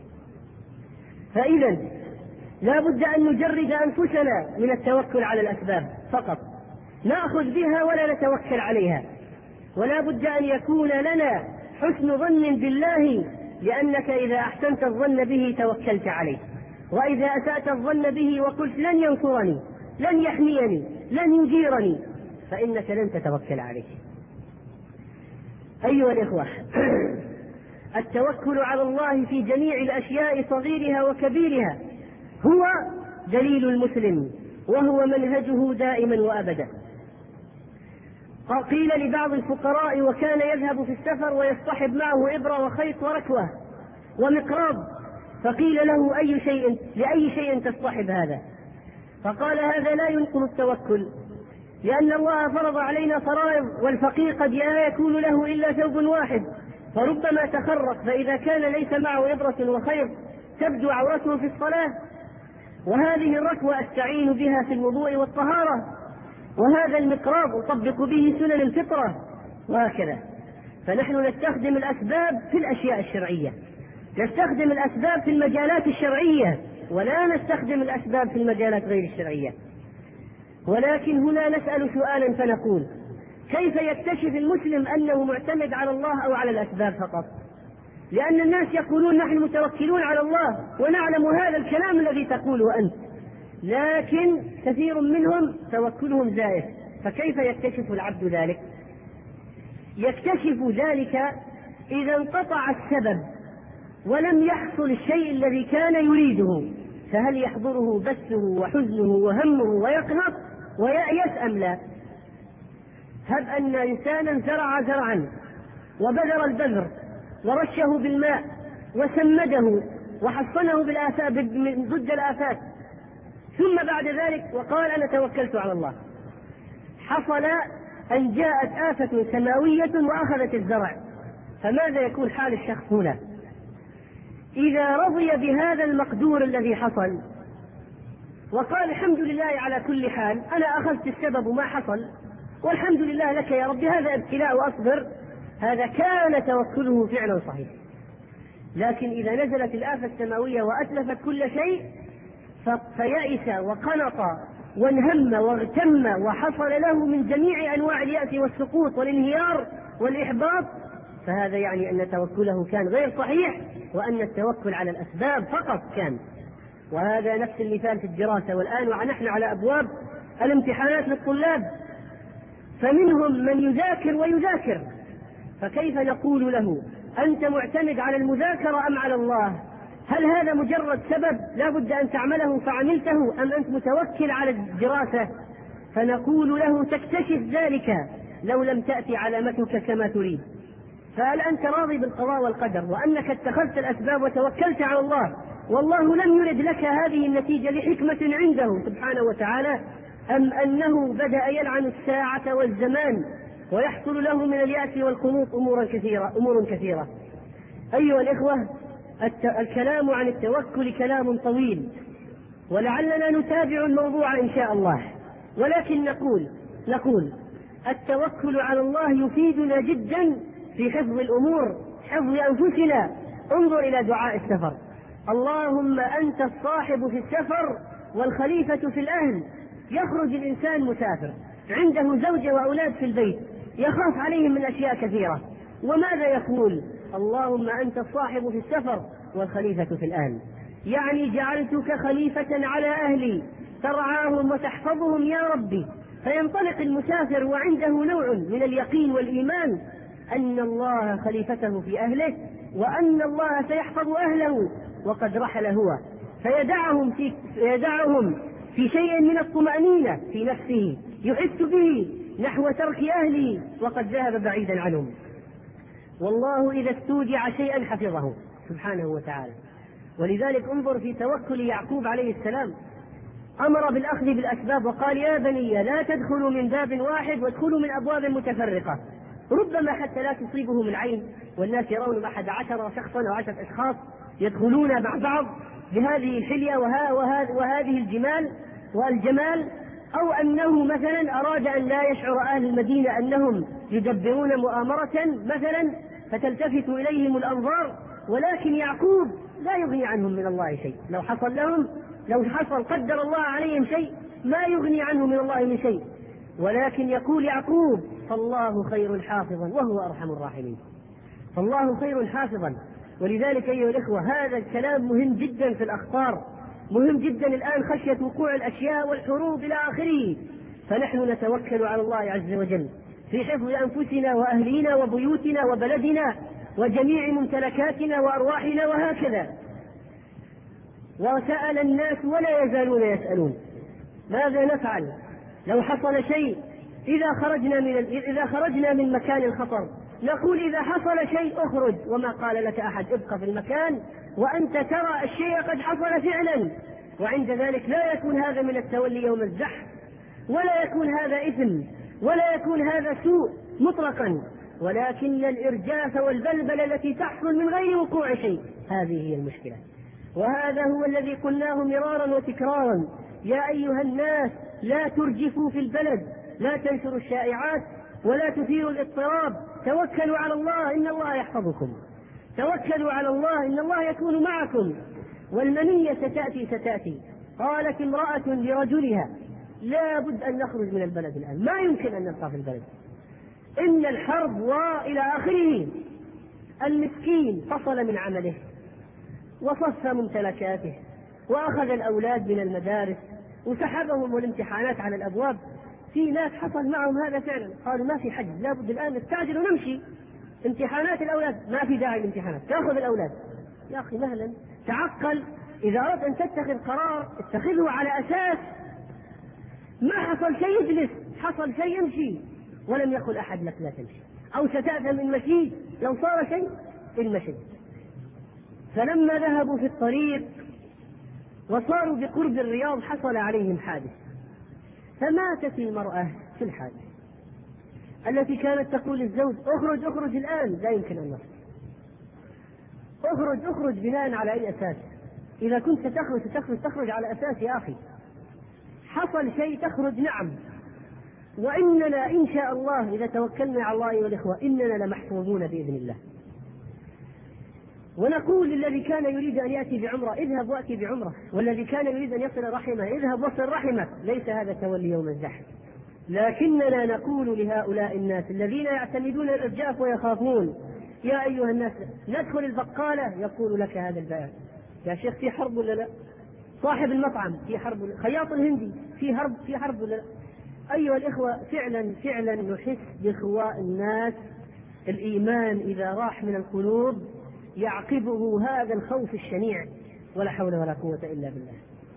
فإذا لا بد أن نجرد أنفسنا من التوكل على الأسباب فقط، نأخذ بها ولا نتوكل عليها. ولا بد أن يكون لنا حسن ظن بالله، لأنك إذا أحسنت الظن به توكلت عليه، وإذا أسأت الظن به وقلت لن ينصرني لن يحميني لن يجيرني فإنك لن تتوكل عليه. أيها الإخوة، التوكل على الله في جميع الأشياء صغيرها وكبيرها هو دليل المسلم، وهو منهجه دائما وأبدا. قيل لبعض الفقراء وكان يذهب في السفر ويصطحب معه إبرة وخيط وركوة ومقراض، فقيل له أي شيء لأي شيء تصطحب هذا؟ فقال هذا لا ينقل التوكل، لأن الله فرض علينا فرائض، والفقير قد لا يكون له إلا ثوب واحد فربما تخرق، فإذا كان ليس معه إبرة وخيط تبدو عورته في الصلاة، وهذه الركوة أستعين بها في الوضوء والطهارة، وهذا المقراض أطبق به سنن الفطرة، وهكذا. فنحن نستخدم الأسباب في الأشياء الشرعية، نستخدم الأسباب في المجالات الشرعية، ولا نستخدم الأسباب في المجالات غير الشرعية. ولكن هنا نسأل سؤالا فنقول: كيف يكتشف المسلم أنه معتمد على الله أو على الأسباب فقط؟ لأن الناس يقولون نحن متوكلون على الله، ونعلم هذا الكلام الذي تقوله أنت، لكن كثير منهم توكلهم زائف. فكيف يكتشف العبد ذلك؟ يكتشف ذلك إذا انقطع السبب ولم يحصل الشيء الذي كان يريده، فهل يحضره بثه وحزنه وهمه ويقنط ويأيس أم لا؟ هب أن إنسانا زرع زرعا وبذر البذر ورشه بالماء وسمده وحصنه بالآفات ضد الآفات، ثم بعد ذلك وقال أنا توكلت على الله، حصل أن جاءت آفة سماوية وأخذت الزرع، فماذا يكون حال الشخص هنا؟ إذا رضي بهذا المقدور الذي حصل وقال الحمد لله على كل حال، أنا أخذت السبب وما حصل والحمد لله لك يا رب، هذا ابتلاء وأصبر، هذا كان توكله فعلا صحيح. لكن إذا نزلت الآفة السماوية وأتلفت كل شيء فيأس وقنط وانهم واغتم وحصل له من جميع أنواع اليأس والسقوط والانهيار والإحباط، فهذا يعني أن توكله كان غير صحيح، وأن التوكل على الأسباب فقط كان. وهذا نفس المثال في الدراسة، والآن ونحن على أبواب الامتحانات للطلاب، فمنهم من يذاكر ويذاكر، فكيف نقول له أنت معتمد على المذاكرة أم على الله؟ هل هذا مجرد سبب لا بد أن تعمله فعملته، أم أنت متوكل على الدراسة؟ فنقول له تكتشف ذلك لو لم تأتي علامتك كما تريد، فهل أنت راضي بالقضاء والقدر وأنك اتخذت الأسباب وتوكلت على الله والله لم يرد لك هذه النتيجة لحكمة عنده سبحانه وتعالى، أم أنه بدأ يلعن الساعة والزمان ويحصل له من اليأس والقنوط أمورا كثيرة أمور كثيرة. أيها الإخوة، الكلام عن التوكل كلام طويل ولعلنا نتابع الموضوع إن شاء الله، ولكن نقول نقول التوكل على الله يفيدنا جدا في حفظ الأمور، حفظ أنفسنا. انظر إلى دعاء السفر: اللهم أنت الصاحب في السفر والخليفة في الأهل. يخرج الإنسان مسافر عنده زوجة وأولاد في البيت، يخاف عليهم من أشياء كثيرة، وماذا يقول؟ اللهم أنت الصاحب في السفر والخليفة في الأهل، يعني جعلتك خليفة على أهلي ترعاهم وتحفظهم يا ربي. فينطلق المسافر وعنده نوع من اليقين والإيمان أن الله خليفته في أهله وأن الله سيحفظ أهله، وقد رحل هو، فيدعهم في, يدعهم في شيء من الطمأنينة في نفسه يحس به نحو ترك أهله وقد ذهب بعيدا عنهم. والله إذا استودع شيئا حفظه سبحانه وتعالى. ولذلك انظر في توكل يعقوب عليه السلام، أمر بالأخذ بالأسباب وقال: يا بني لا تدخلوا من باب واحد وادخلوا من أبواب متفرقة، ربما حتى لا تصيبهم العين والناس يرون أحد عشر شخصا أو عشرة أشخاص يدخلون مع بعض بهذه الحلية وها وها وهذه الجمال والجمال، أو أنه مثلا أراد أن لا يشعر أهل المدينة أنهم يدبرون مؤامرة مثلا فتلتفت إليهم الأنظار. ولكن يعقوب لا يغني عنهم من الله شيء، لو حصل لهم لو حصل قدر الله عليهم شيء ما يغني عنه من الله من شيء. ولكن يقول يعقوب: فالله خير حافظا وهو أرحم الراحمين. فالله خير حافظا. ولذلك أيها الإخوة هذا الكلام مهم جدا في الأخطار، مهم جدا الآن خشية وقوع الأشياء والحروب إلى آخره، فنحن نتوكل على الله عز وجل في حفظ أنفسنا وأهلينا وبيوتنا وبلدنا وجميع ممتلكاتنا وأرواحنا وهكذا. وسأل الناس ولا يزالون يسألون: ماذا نفعل لو حصل شيء؟ إذا خرجنا من إذا خرجنا من مكان الخطر نقول: إذا حصل شيء اخرج، وما قال لك أحد ابقى في المكان وأنت ترى الشيء قد حصل فعلا. وعند ذلك لا يكون هذا من التولي يوم الزحف، ولا يكون هذا إثم، ولا يكون هذا سوء مطلقا، ولكن الإرجاف والبلبل التي تحصل من غير وقوع شيء، هذه هي المشكلة. وهذا هو الذي قلناه مرارا وتكرارا: يا أيها الناس لا ترجفوا في البلد، لا تنشروا الشائعات ولا تثيروا الاضطراب، توكلوا على الله إن الله يحفظكم، توكلوا على الله إن الله يكون معكم. والمنية ستأتي ستأتي. قالت امرأة لرجلها: لا بد أن نخرج من البلد الآن، ما يمكن أن نبقى في البلد، إن الحرب وإلى آخره. المسكين فصل من عمله وصف ممتلكاته وأخذ الأولاد من المدارس وسحبهم والامتحانات على الأبواب. في ناس حصل معهم هذا فعلا، قالوا ما في حج، لا بد الآن نستعجل ونمشي، امتحانات الأولاد ما في داعي للامتحانات، تأخذ الأولاد. يا أخي مهلا، تعقل. إذا أردت أن تتخذ قرار اتخذه على أساس ما حصل شيء اجلس، حصل شيء امشي، ولم يقل أحد لك لا تمشي أو ستأثم إن مشيت، لو صار شيء إن مشيت. فلما ذهبوا في الطريق وصاروا بقرب الرياض حصل عليهم حادث، فماتت المرأة في الحادث التي كانت تقول للزوج: اخرج اخرج الآن، لا يمكن أن نخرج، اخرج اخرج بناء على أي أساس؟ إذا كنت تخرج تخرج تخرج على أساس يا أخي حصل شيء تخرج. نعم، وإننا إن شاء الله إذا توكلنا على الله والإخوة إننا لمحفوظون بإذن الله. ونقول للذي كان يريد أن يأتي بعمرة: اذهب وأتي بعمرة، والذي كان يريد أن يصل رحمه: اذهب وصل رحمك. ليس هذا تولي يوم الزحف، لكننا نقول لهؤلاء الناس الذين يعتمدون الإرجاف ويخافون: يا أيها الناس ندخل البقالة يقول لك هذا البائع: يا شيخ في حرب ولا لا؟ صاحب المطعم في حرب ولا لا؟ خياط الهندي في حرب في حرب ولا لا؟ أيها الإخوة فعلا فعلا نحس بإخواء الناس. الإيمان إذا راح من القلوب يعقبه هذا الخوف الشنيع، ولا حول ولا قوة إلا بالله.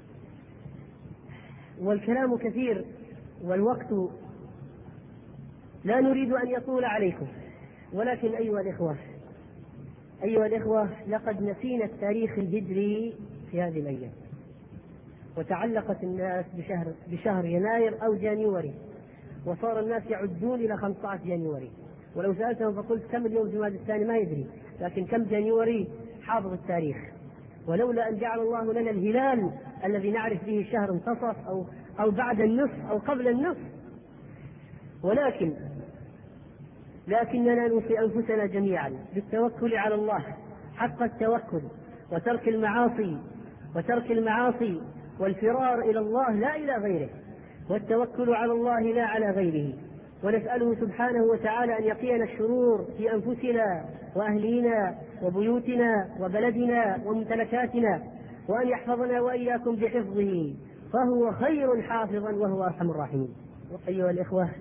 والكلام كثير والوقت لا نريد أن يطول عليكم، ولكن أيها الإخوة أيها الإخوة لقد نسينا التاريخ الهجري في هذه الأيام، وتعلقت الناس بشهر, بشهر يناير أو جانيوري، وصار الناس يعدون إلى خمسة عشر جانيوري. ولو سألتهم فقلت كم اليوم جماد الثاني ما يدري، لكن كم جانيوري حافظ التاريخ. ولولا أن جعل الله لنا الهلال الذي نعرف به الشهر انتصف أو, أو بعد النصف أو قبل النصف. ولكن لكننا نوصي أنفسنا جميعا بالتوكل على الله حق التوكل، وترك المعاصي وترك المعاصي والفرار إلى الله لا إلى غيره، والتوكل على الله لا على غيره. ونسأله سبحانه وتعالى أن يقينا الشرور في أنفسنا وأهلينا وبيوتنا وبلدنا وممتلكاتنا، وأن يحفظنا وإياكم بحفظه، فهو خير حافظا وهو أرحم الراحمين. أيها الإخوة،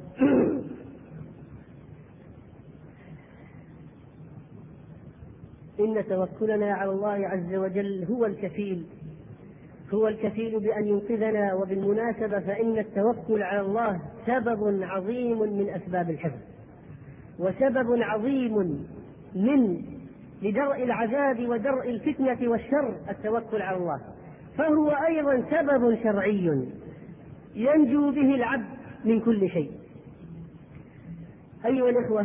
إن توكلنا على الله عز وجل هو الكفيل هو الكفيل بأن ينقذنا. وبالمناسبة فإن التوكل على الله سبب عظيم من أسباب الحفظ، وسبب عظيم من لدرء العذاب ودرء الفتنة والشر التوكل على الله، فهو أيضا سبب شرعي ينجو به العبد من كل شيء. أيها الإخوة،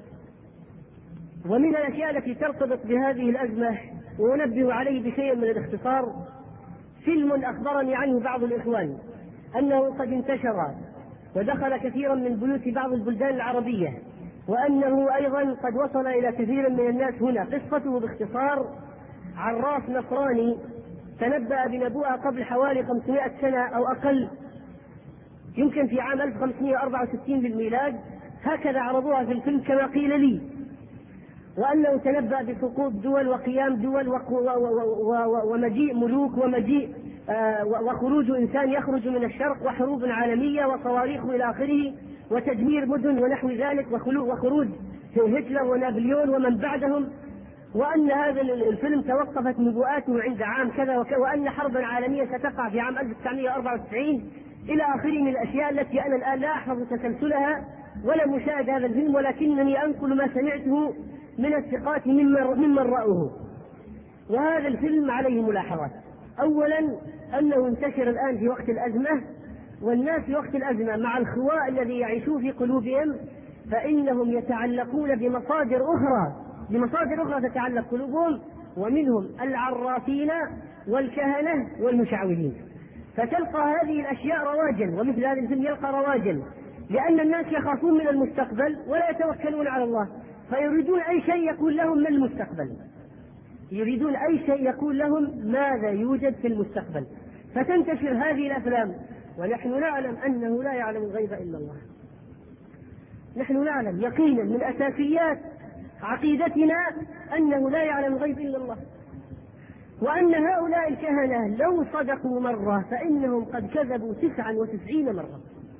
ومن الأشياء التي ترتبط بهذه الأزمة وننبه عليه بشيء من الاختصار، فيلم أخبرني عنه بعض الإخوان أنه قد انتشر ودخل كثيرا من بيوت بعض البلدان العربية، وأنه أيضا قد وصل إلى كثير من الناس هنا. قصته باختصار: عراف نصراني تنبأ بنبوءة قبل حوالي خمسمائة سنة أو أقل، يمكن في عام ألف وخمسمائة وأربعة وستين بالميلاد، هكذا عرضوها في الفيلم كما قيل لي، وأنه تنبأ بسقوط دول وقيام دول ومجيء ملوك ومجيء وخروج إنسان يخرج من الشرق وحروب عالمية وصواريخ إلى آخره وتدمير مدن ونحو ذلك وخروج هتلر ونابليون ومن بعدهم، وأن هذا الفيلم توقفت نبوءاته عند عام كذا وكذا، وأن حربا عالمية ستقع في عام ألف وتسعمائة وأربعة وتسعين إلى آخره من الأشياء التي أنا الآن لا أحفظ تسلسلها ولا مشاهد هذا الفيلم، ولكنني أنقل ما سمعته من الثقات ممن رأوه. وهذا الفيلم عليه ملاحظات. أولا أنه انتشر الآن في وقت الأزمة، والناس في وقت الأزمة مع الخواء الذي يعيشوه في قلوبهم فإنهم يتعلقون بمصادر أخرى بمصادر أخرى تتعلق قلوبهم، ومنهم العرافين والكهنة والمشعوذين. فتلقى هذه الأشياء رواجا، ومثل هذا الفيلم يلقى رواجا، لأن الناس يخافون من المستقبل ولا يتوكلون على الله، فيريدون أي شيء يقول لهم من المستقبل، يريدون أي شيء يقول لهم ماذا يوجد في المستقبل، فتنتشر هذه الأفلام. ونحن نعلم أنه لا يعلم الغيب إلا الله، نحن نعلم يقينا من أساسيات عقيدتنا أنه لا يعلم الغيب إلا الله، وأن هؤلاء الكهنة لو صدقوا مرة فإنهم قد كذبوا تسعا وتسعين مرة،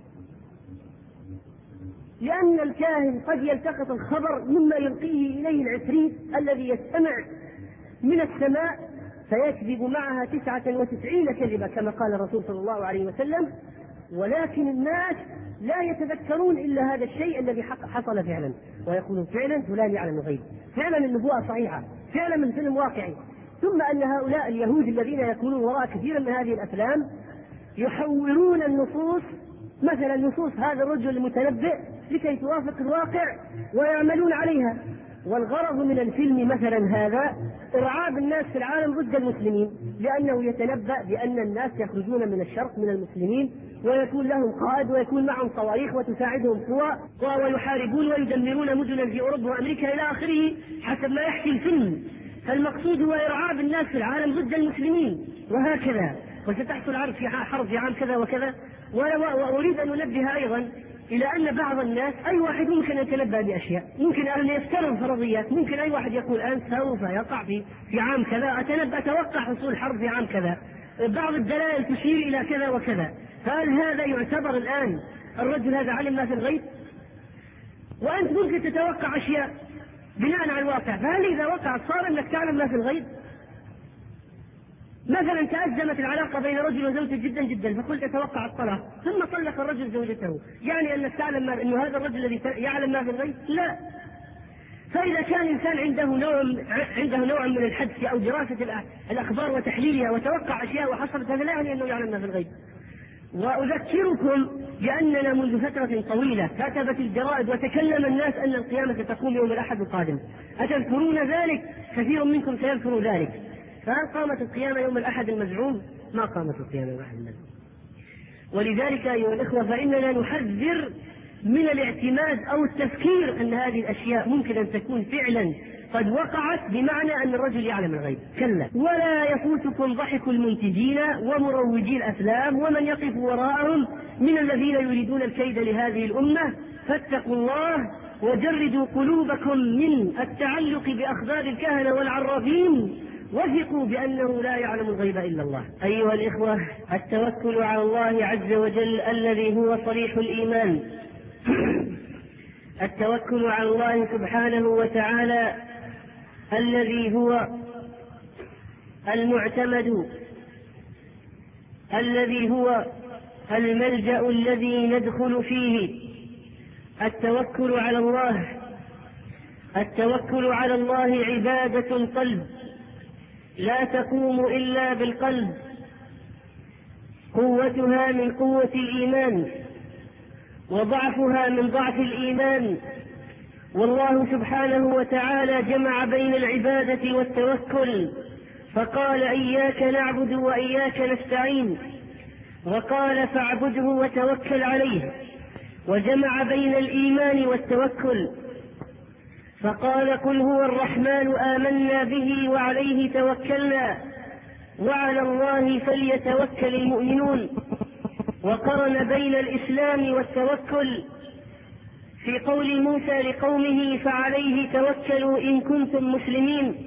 لأن الكاهن قد يلتقط الخبر مما يلقيه إليه العفريت الذي يستمع من السماء فيكذب معها تسعة وتسعين كذبة كما قال الرسول صلى الله عليه وسلم، ولكن الناس لا يتذكرون إلا هذا الشيء الذي حصل فعلا، ويقولون فعلا فلان يعلم الغيب، فعلا النبوءة صحيحة، فعلا من فيلم واقعي. ثم أن هؤلاء اليهود الذين يكونون وراء كثيرا من هذه الأفلام يحورون النصوص، مثلا نصوص هذا الرجل المتنبئ لكي توافق الواقع ويعملون عليها. والغرض من الفيلم مثلا هذا إرعاب الناس في العالم ضد المسلمين، لأنه يتنبأ بأن الناس يخرجون من الشرق من المسلمين ويكون لهم قائد ويكون معهم صواريخ وتساعدهم قوى ويحاربون ويدمرون مدنا في أوروبا وأمريكا إلى آخره حسب ما يحكي الفيلم. فالمقصود هو إرعاب الناس في العالم ضد المسلمين وهكذا، وستحصل عرض في حرب في عام كذا وكذا. وأريد أن أنبه أيضا إلى أن بعض الناس أي واحد ممكن يتنبأ بأشياء، ممكن أن يفترض فرضيات، ممكن أي واحد يقول الآن سوف يقع في في عام كذا، أتنبأ أتوقع حصول حرب في عام كذا، بعض الدلائل تشير إلى كذا وكذا. فهل هذا يعتبر الآن الرجل هذا علم ما في الغيب؟ وأنت ممكن تتوقع أشياء بناء على الواقع، فهل إذا وقعت صار أنك تعلم ما في الغيب؟ مثلا تأزمت العلاقة بين رجل وزوجته جدا جدا فقلت أتوقع الطلاق، ثم طلق الرجل زوجته، يعني أنك تعلم ما أنه هذا الرجل الذي يعلم ما في الغيب؟ لا، فإذا كان إنسان عنده نوع عنده نوع من الحدس أو دراسة الأخبار وتحليلها وتوقع أشياء وحصلت، هذا لا يعني أنه يعلم ما في الغيب. وأذكركم بأننا منذ فترة طويلة كتبت الجرائد وتكلم الناس أن القيامة ستقوم يوم الأحد القادم. أتذكرون ذلك؟ كثير منكم سيذكر ذلك. فهل قامت القيامة يوم الأحد المزعوم؟ ما قامت القيامة يوم الأحد المزعوم. ولذلك أيها الإخوة فإننا نحذر من الاعتماد أو التفكير أن هذه الأشياء ممكن أن تكون فعلا قد وقعت بمعنى أن الرجل يعلم الغيب، كلا. ولا يفوتكم ضحك المنتجين ومروجي الأفلام ومن يقف وراءهم من الذين يريدون الكيد لهذه الأمة، فاتقوا الله وجردوا قلوبكم من التعلق بأخبار الكهنة والعرافين، وثقوا بأنه لا يعلم الغيب إلا الله. أيها الإخوة، التوكل على الله عز وجل الذي هو صريح الإيمان، التوكل على الله سبحانه وتعالى الذي هو المعتمد، الذي هو الملجأ الذي ندخل فيه. التوكل على الله التوكل على الله عبادة القلب لا تقوم إلا بالقلب، قوتها من قوة الإيمان وضعفها من ضعف الإيمان. والله سبحانه وتعالى جمع بين العبادة والتوكل فقال إياك نعبد وإياك نستعين، وقال فاعبده وتوكل عليه. وجمع بين الإيمان والتوكل فقال قل هو الرحمن آمنا به وعليه توكلنا وعلى الله فليتوكل المؤمنون. وقرن بين الإسلام والتوكل في قول موسى لقومه فعليه توكلوا إن كنتم مسلمين.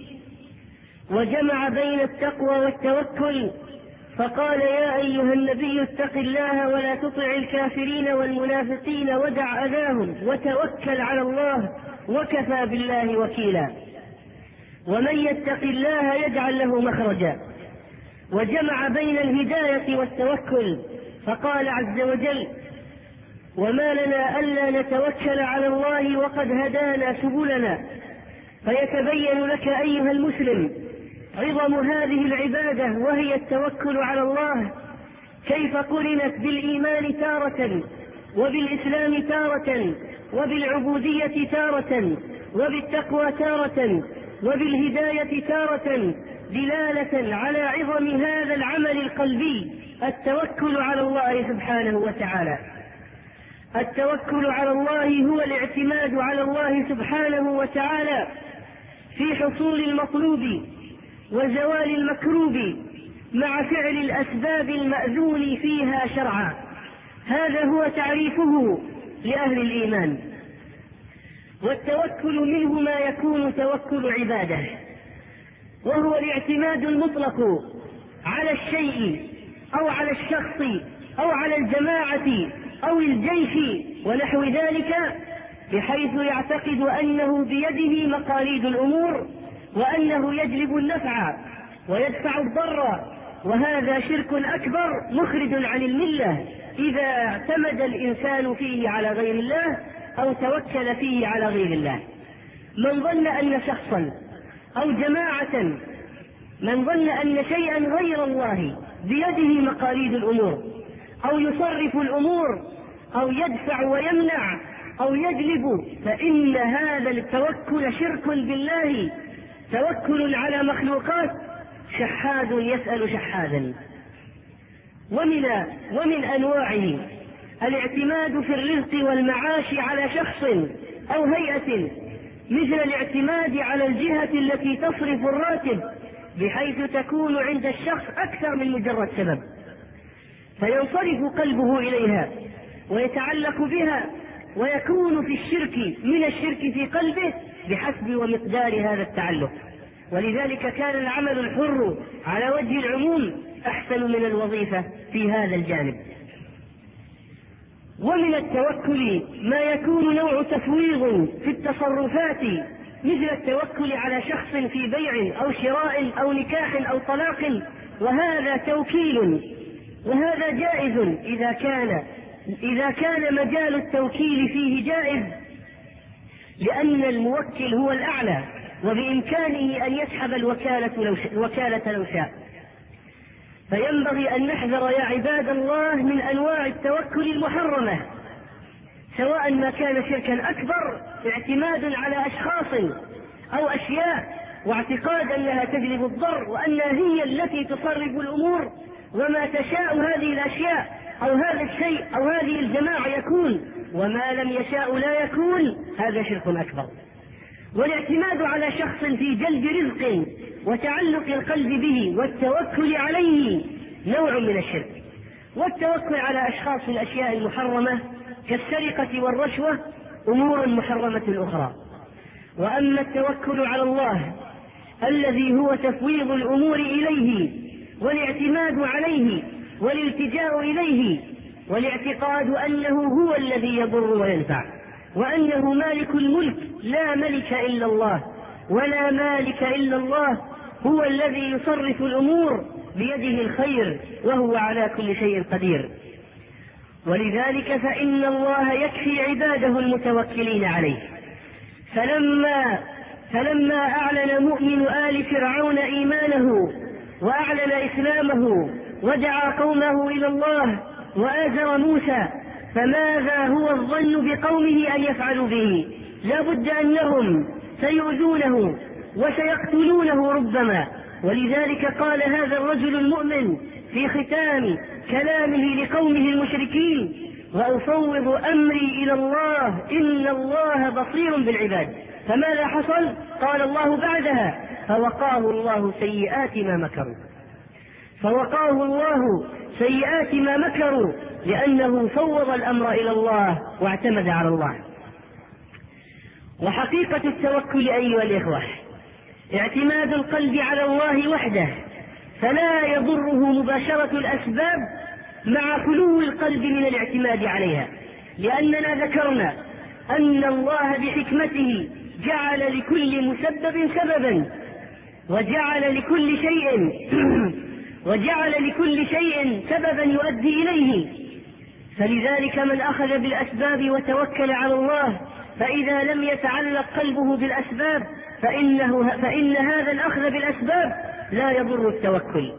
وجمع بين التقوى والتوكل فقال يا أيها النبي اتق الله ولا تطع الكافرين والمنافقين ودع أذاهم وتوكل على الله وكفى بالله وكيلا. ومن يتق الله يجعل له مخرجا. وجمع بين الهداية والتوكل فقال عز وجل وما لنا ألا نتوكل على الله وقد هدانا سبلنا. فيتبين لك أيها المسلم عظم هذه العبادة وهي التوكل على الله، كيف قرنت بالإيمان تارة وبالإسلام تارة وبالعبودية تارة وبالتقوى تارة وبالهداية تارة، دلالة على عظم هذا العمل القلبي التوكل على الله سبحانه وتعالى. التوكل على الله هو الاعتماد على الله سبحانه وتعالى في حصول المطلوب وزوال المكروب مع فعل الأسباب المأذون فيها شرعا. هذا هو تعريفه لأهل الإيمان. والتوكل منه ما يكون توكل عبادة، وهو الاعتماد المطلق على الشيء أو على الشخص أو على الجماعة أو الجيش ونحو ذلك، بحيث يعتقد أنه بيده مقاليد الأمور وأنه يجلب النفع ويدفع الضر. وهذا شرك أكبر مخرج عن الملة إذا اعتمد الإنسان فيه على غير الله أو توكل فيه على غير الله. من ظن أن شخصا أو جماعة من ظن أن شيئا غير الله بيده مقاليد الأمور أو يصرف الأمور أو يدفع ويمنع أو يجلب، فإن هذا التوكل شرك بالله، توكل على مخلوقات، شحاذ يسأل شحاذا. ومن, ومن أنواعه الاعتماد في الرزق والمعاش على شخص أو هيئة، مثل الاعتماد على الجهة التي تصرف الراتب بحيث تكون عند الشخص أكثر من مجرد سبب، فينصرف قلبه إليها ويتعلق بها ويكون في الشرك من الشرك في قلبه بحسب ومقدار هذا التعلق. ولذلك كان العمل الحر على وجه العموم أحسن من الوظيفة في هذا الجانب. ومن التوكل ما يكون نوع تفويض في التصرفات، مثل التوكل على شخص في بيع أو شراء أو نكاح أو طلاق، وهذا توكيل، وهذا جائز إذا كان إذا كان مجال التوكيل فيه جائز، لأن الموكل هو الأعلى، وبإمكانه أن يسحب الوكالة لو شاء, الوكالة لو شاء. فينبغي أن نحذر يا عباد الله من أنواع التوكل المحرمة، سواء ما كان شركا أكبر اعتماد على أشخاص أو أشياء واعتقاد أنها تجلب الضر وأنها هي التي تصرف الأمور، وما تشاء هذه الأشياء أو هذا الشيء أو هذه الجماعة يكون، وما لم يشاء لا يكون، هذا شرك أكبر. والاعتماد على شخص في جلب رزق وتعلق القلب به والتوكل عليه نوع من الشرك. والتوكل على أشخاص في الأشياء المحرمة كالسرقة والرشوة أمور محرمة أخرى. وأما التوكل على الله الذي هو تفويض الأمور إليه والاعتماد عليه والالتجاء إليه والاعتقاد أنه هو الذي يضر وينفع، وأنه مالك الملك لا ملك إلا الله ولا مالك إلا الله، هو الذي يصرف الأمور بيده الخير وهو على كل شيء قدير. ولذلك فإن الله يكفي عباده المتوكلين عليه. فلما, فلما أعلن مؤمن آل فرعون إيمانه وأعلن إسلامه ودعا قومه إلى الله وآزر موسى، فماذا هو الظن بقومه أن يفعلوا به؟ لا بد أنهم سيؤذونه وسيقتلونه ربما. ولذلك قال هذا الرجل المؤمن في ختام كلامه لقومه المشركين: وأفوض أمري إلى الله إن الله بصير بالعباد. فماذا حصل؟ قال الله بعدها: فوقاه الله سيئات ما مكروا. فوقاه الله سيئات ما مكروا لأنه فوض الأمر إلى الله واعتمد على الله. وحقيقة التوكل أيها الإخوة اعتماد القلب على الله وحده، فلا يضره مباشرة الأسباب مع خلو القلب من الاعتماد عليها، لأننا ذكرنا أن الله بحكمته جعل لكل مسبب سببا، وجعل لكل شيء وجعل لكل شيء سببا يؤدي إليه. فلذلك من أخذ بالأسباب وتوكل على الله، فإذا لم يتعلق قلبه بالأسباب فإنه فإن هذا الأخذ بالأسباب لا يضر التوكل.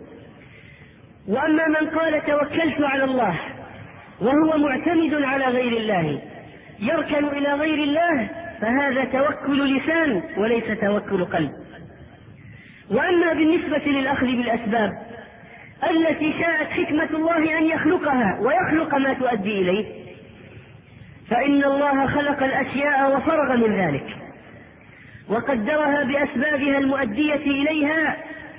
وأما من قال توكلت على الله وهو معتمد على غير الله يركن إلى غير الله، فهذا توكل لسان وليس توكل قلب. وأما بالنسبة للأخذ بالأسباب التي شاءت حكمة الله أن يخلقها ويخلق ما تؤدي إليه، فإن الله خلق الأشياء وفرغ من ذلك وقدرها بأسبابها المؤدية إليها.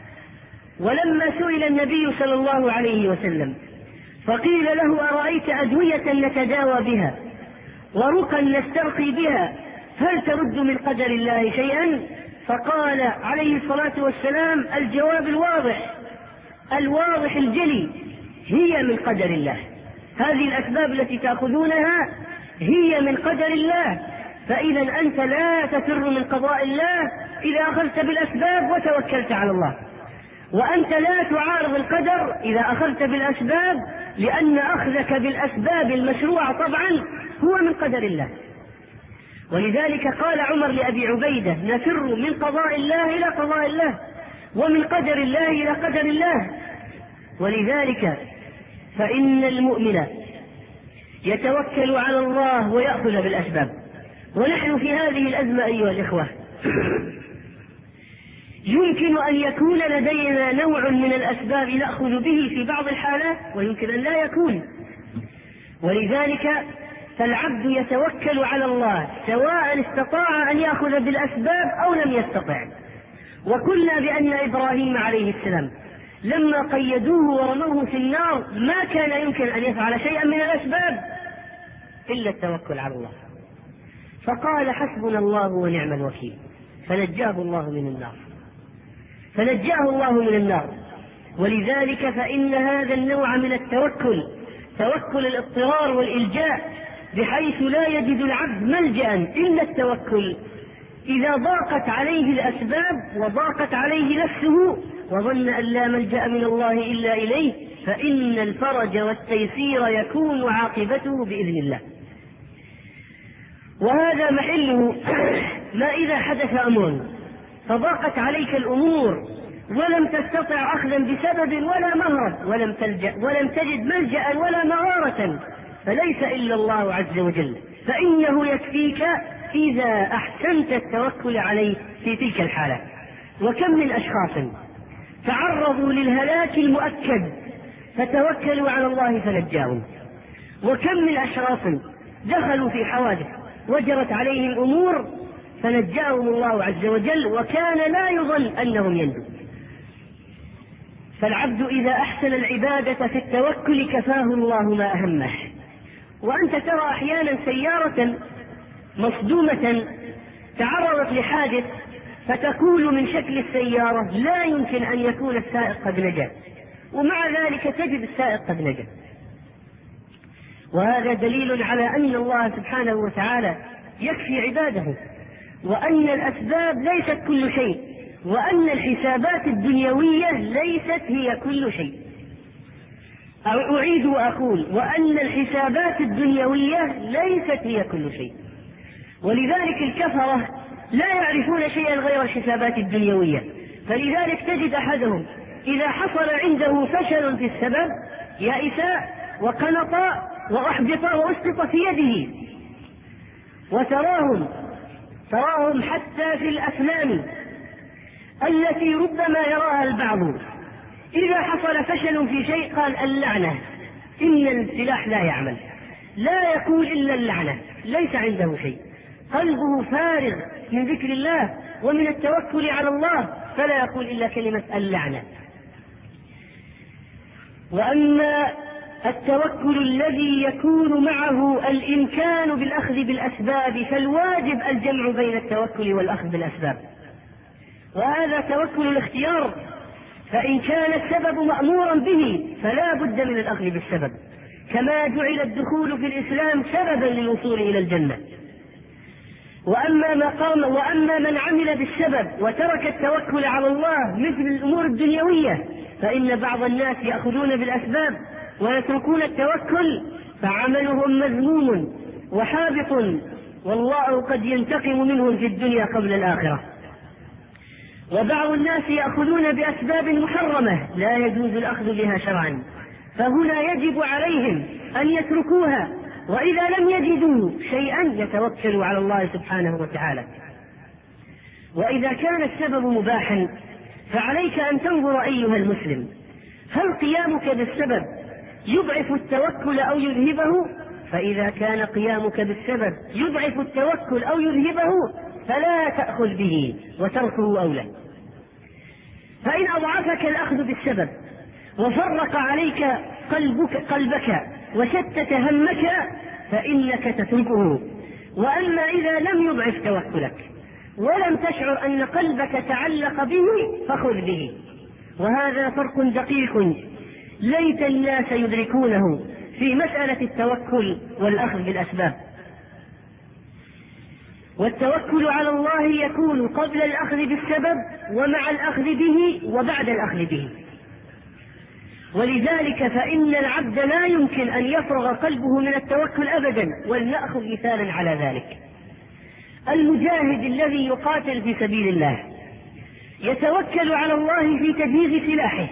ولما سئل النبي صلى الله عليه وسلم فقيل له: أرأيت أدوية نتداوى بها ورقا نسترقي بها هل ترد من قدر الله شيئا؟ فقال عليه الصلاة والسلام الجواب الواضح الواضح الجلي: هي من قدر الله. هذه الأسباب التي تأخذونها هي من قدر الله، فإذا أنت لا تفر من قضاء الله إذا أخذت بالأسباب وتوكلت على الله، وأنت لا تعارض القدر إذا أخذت بالأسباب، لأن أخذك بالأسباب المشروعة طبعا هو من قدر الله. ولذلك قال عمر لأبي عبيدة: نفر من قضاء الله إلى قضاء الله ومن قدر الله إلى قدر الله. ولذلك فإن المؤمن يتوكل على الله ويأخذ بالأسباب. ونحن في هذه الأزمة أيها الإخوة يمكن أن يكون لدينا نوع من الأسباب نأخذ به في بعض الحالات، ويمكن أن لا يكون. ولذلك فالعبد يتوكل على الله سواء استطاع أن يأخذ بالأسباب أو لم يستطع. وقلنا بأن إبراهيم عليه السلام لما قيدوه ورموه في النار ما كان يمكن أن يفعل شيئا من الأسباب إلا التوكل على الله، فقال: حسبنا الله ونعم الوكيل، فنجاه الله من النار فنجاه الله من النار. ولذلك فإن هذا النوع من التوكل توكل الاضطرار والإلجاء، بحيث لا يجد العبد ملجأ إلا التوكل. إذا ضاقت عليه الأسباب وضاقت عليه نفسه وظن أن لا ملجأ من الله إلا إليه، فإن الفرج والتيسير يكون عاقبته بإذن الله. وهذا محله ما إذا حدث أمر فضاقت عليك الأمور ولم تستطع أخذا بسبب ولا مهرب ولم تلجأ ولم تجد ملجأ ولا مغارة، فليس إلا الله عز وجل، فإنه يكفيك إذا أحسنت التوكل عليه في تلك الحالة. وكم من أشخاص تعرضوا للهلاك المؤكد فتوكلوا على الله فنجاهم، وكم من أشخاص دخلوا في حوادث وجرت عليهم الأمور فنجاهم الله عز وجل وكان لا يظن أنهم ينجون. فالعبد إذا أحسن العبادة في التوكل كفاه الله ما أهمه. وأنت ترى أحيانا سيارة مصدومة تعرضت لحادث فتقول من شكل السيارة لا يمكن أن يكون السائق قد نجا، ومع ذلك تجد السائق قد نجا. وهذا دليل على أن الله سبحانه وتعالى يكفي عباده، وأن الأسباب ليست كل شيء، وأن الحسابات الدنيوية ليست هي كل شيء. أعيد وأقول وأن الحسابات الدنيوية ليست هي كل شيء. ولذلك الكفرة لا يعرفون شيئا غير الحسابات الدنيوية، فلذلك تجد أحدهم إذا حصل عنده فشل في السبب يئس وقنط وأحبط وأسقط في يده. وتراهم تراهم حتى في الأفلام التي ربما يراها البعض إذا حصل فشل في شيء قال اللعنة، إن السلاح لا يعمل، لا يقول إلا اللعنة، ليس عنده شيء، قلبه فارغ من ذكر الله ومن التوكل على الله، فلا يقول إلا كلمة اللعنة. وأما التوكل الذي يكون معه الإمكان بالأخذ بالأسباب فالواجب الجمع بين التوكل والأخذ بالأسباب، وهذا توكل الاختيار، فإن كان السبب مأمورا به فلا بد من الأخذ بالسبب، كما جعل الدخول في الإسلام سببا للوصول إلى الجنة. وأما ما قام وأما من عمل بالسبب وترك التوكل على الله مثل الأمور الدنيوية، فإن بعض الناس يأخذون بالأسباب ويتركون التوكل فعملهم مذموم وحابط، والله قد ينتقم منهم في الدنيا قبل الآخرة. وبعض الناس يأخذون بأسباب محرمة لا يجوز الأخذ بها شرعا، فهنا يجب عليهم أن يتركوها، وإذا لم يجدوا شيئا يتوكلوا على الله سبحانه وتعالى. وإذا كان السبب مباحا فعليك أن تنظر أيها المسلم، هل قيامك بالسبب يضعف التوكل أو يذهبه؟ فإذا كان قيامك بالسبب يضعف التوكل أو يذهبه فلا تأخذ به وتركه أولى. فإن أضعفك الأخذ بالسبب وفرق عليك قلبك, قلبك وشتت همك فإنك تتركه. وأما إذا لم يضعف توكلك ولم تشعر أن قلبك تعلق به فخذ به. وهذا فرق دقيق ليت الناس يدركونه في مسألة التوكل والأخذ بالأسباب. والتوكل على الله يكون قبل الأخذ بالسبب ومع الأخذ به وبعد الأخذ به. ولذلك فإن العبد لا يمكن أن يفرغ قلبه من التوكل أبدا. ولنأخذ مثالا على ذلك: المجاهد الذي يقاتل في سبيل الله يتوكل على الله في تجهيز سلاحه،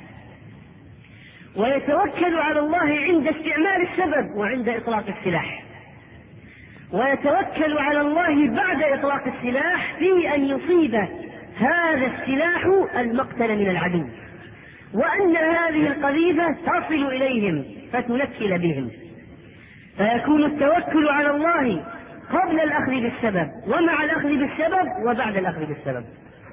ويتوكل على الله عند استعمال السبب وعند إطلاق السلاح، ويتوكل على الله بعد إطلاق السلاح في أن يصيب هذا السلاح المقتل من العدو، وأن هذه القذيفة تصل إليهم فتنكل بهم. فيكون التوكل على الله قبل الأخذ بالسبب ومع الأخذ بالسبب وبعد الأخذ بالسبب.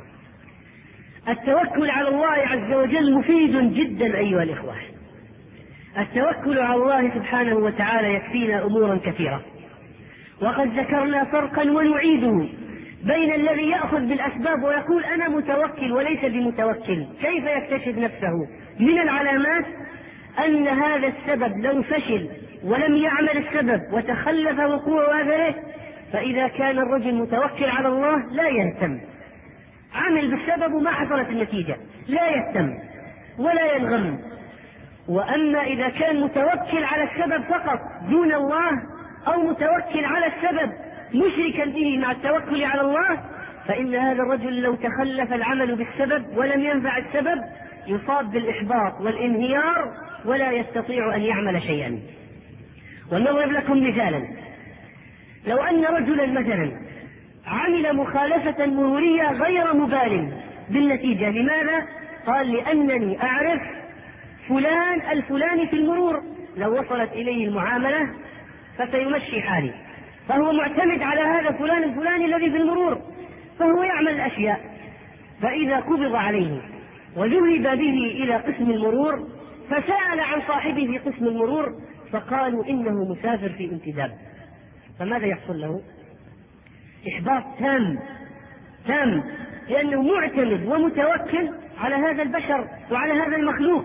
التوكل على الله عز وجل مفيد جدا أيها الإخوة. التوكل على الله سبحانه وتعالى يكفينا أمورا كثيرة، وقد ذكرنا فرقا ونعيده بين الذي يأخذ بالأسباب ويقول أنا متوكل وليس بمتوكل. كيف يكتشف نفسه؟ من العلامات أن هذا السبب لو فشل ولم يعمل السبب وتخلف وقوع أثره، فإذا كان الرجل متوكل على الله لا يهتم، عمل بالسبب وما حصلت النتيجة لا يهتم ولا ينغم. وأما إذا كان متوكل على السبب فقط دون الله، أو متوكل على السبب مشركا به مع التوكل على الله، فإن هذا الرجل لو تخلف العمل بالسبب ولم ينفع السبب يصاب بالإحباط والانهيار ولا يستطيع أن يعمل شيئا. ونضرب لكم مثالا: لو أن رجلا مثلا عمل مخالفة مرورية غير مبال بالنتيجة. لماذا؟ قال: لأنني أعرف فلان الفلاني في المرور، لو وصلت إليه المعاملة فسيمشي حالي، فهو معتمد على هذا فلان الفلاني الذي في المرور، فهو يعمل الأشياء. فإذا قبض عليه وذهب به إلى قسم المرور فسأل عن صاحبه في قسم المرور فقالوا إنه مسافر في انتداب، فماذا يحصل له؟ إحباط تام تام، لأنه معتمد ومتوكل على هذا البشر وعلى هذا المخلوق.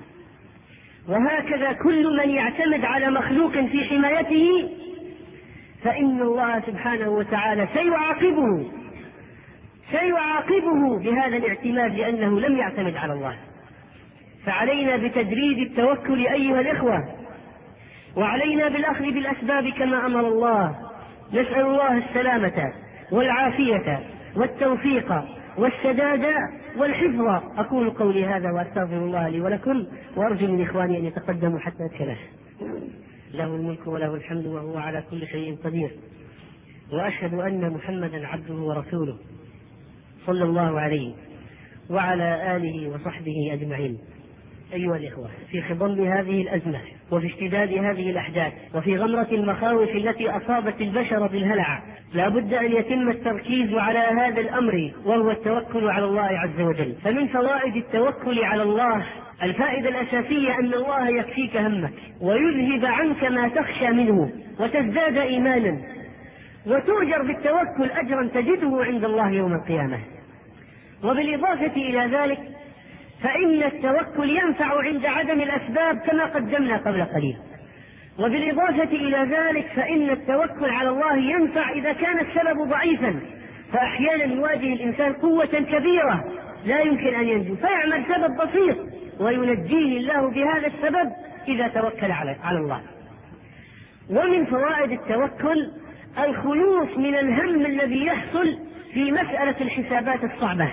وهكذا كل من يعتمد على مخلوق في حمايته فإن الله سبحانه وتعالى سيعاقبه سيعاقبه بهذا الاعتماد، لأنه لم يعتمد على الله. فعلينا بتجريد التوكل أيها الإخوة، وعلينا بالأخذ بالأسباب كما أمر الله. نسأل الله السلامة والعافية والتوفيق والسداد والحفظ. أقول قولي هذا وأستغفر الله لي ولكم، وأرجو من إخواني أن يتقدموا حتى أدخله. له الملك وله الحمد وهو على كل شيء قدير، وأشهد أن محمدا عبده ورسوله صلى الله عليه وعلى آله وصحبه أجمعين. أيها الإخوة، في خضم هذه الأزمة وفي اشتداد هذه الأحداث وفي غمرة المخاوف التي أصابت البشر بالهلع لا بد أن يتم التركيز على هذا الأمر، وهو التوكل على الله عز وجل. فمن فوائد التوكل على الله الفائدة الأساسية أن الله يكفيك همك ويذهب عنك ما تخشى منه وتزداد إيمانا، وتؤجر بالتوكل أجرا تجده عند الله يوم القيامة. وبالإضافة إلى ذلك فإن التوكل ينفع عند عدم الأسباب كما قدمنا قبل قليل. وبالإضافة إلى ذلك فإن التوكل على الله ينفع إذا كان السبب ضعيفا، فأحيانا يواجه الإنسان قوة كبيرة لا يمكن أن ينجو فيعمل سبب بسيط وينجيه الله بهذا السبب إذا توكل على الله. ومن فوائد التوكل الخلوص من الهم الذي يحصل في مسألة الحسابات الصعبة.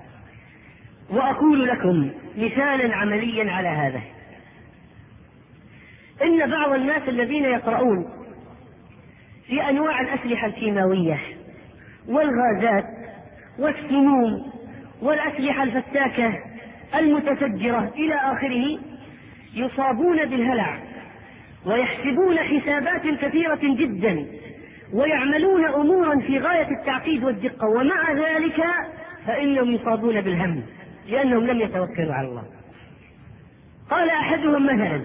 وأقول لكم مثالا عمليا على هذا: إن بعض الناس الذين يقرؤون في أنواع الأسلحة الكيماوية والغازات والسموم والأسلحة الفتاكة المتفجرة إلى آخره يصابون بالهلع ويحسبون حسابات كثيرة جدا ويعملون أمورا في غاية التعقيد والدقة، ومع ذلك فإنهم يصابون بالهم لأنهم لم يتوكلوا على الله. قال أحدهم مثلا: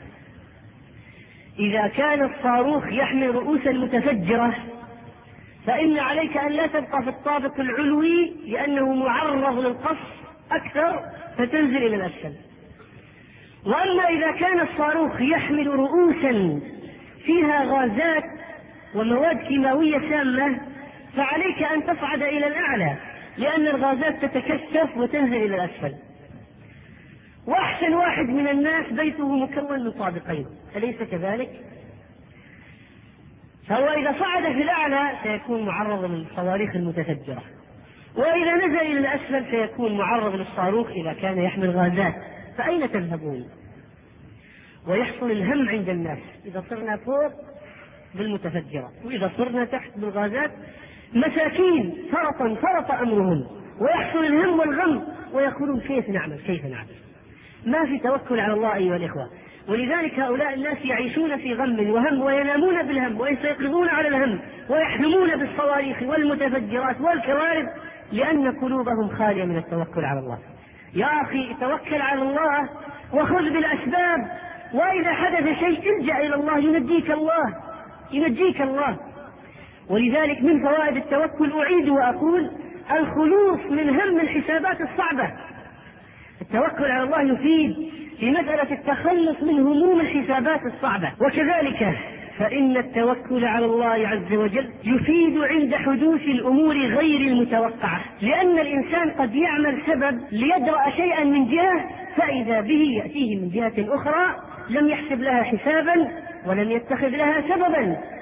إذا كان الصاروخ يحمل رؤوسا متفجرة فإن عليك أن لا تبقى في الطابق العلوي لأنه معرض للقصف أكثر فتنزل إلى الأسفل. وأما إذا كان الصاروخ يحمل رؤوسا فيها غازات ومواد كيماوية سامة فعليك أن تصعد إلى الأعلى لأن الغازات تتكثف وتنزل إلى الأسفل. وأحسن واحد من الناس بيته مكون من طابقين، أليس كذلك؟ فهو إذا صعد في الأعلى سيكون معرض للصواريخ المتفجرة، وإذا نزل إلى الأسفل سيكون معرض للصاروخ إذا كان يحمل غازات. فأين تذهبون؟ ويحصل الهم عند الناس إذا صرنا فوق بالمتفجرة وإذا صرنا تحت بالغازات. مساكين فرطا فرط أمرهم، ويحصل الهم والغم ويقولون كيف نعمل كيف نعمل. ما في توكل على الله أيها الإخوة. ولذلك هؤلاء الناس يعيشون في غم وهم وينامون بالهم ويستيقظون على الهم ويحلمون بالصواريخ والمتفجرات والكوارث لأن قلوبهم خالية من التوكل على الله. يا أخي توكل على الله وخذ بالأسباب، وإذا حدث شيء ارجع إلى الله ينجيك الله ينجيك الله. ولذلك من فوائد التوكل أعيد وأقول الخلوص من هم الحسابات الصعبة. التوكل على الله يفيد في مسألة التخلص من هموم الحسابات الصعبة. وكذلك فإن التوكل على الله عز وجل يفيد عند حدوث الأمور غير المتوقعة، لأن الإنسان قد يعمل سبب ليدرأ شيئا من جهة فإذا به يأتيه من جهة أخرى لم يحسب لها حسابا ولم يتخذ لها سببا،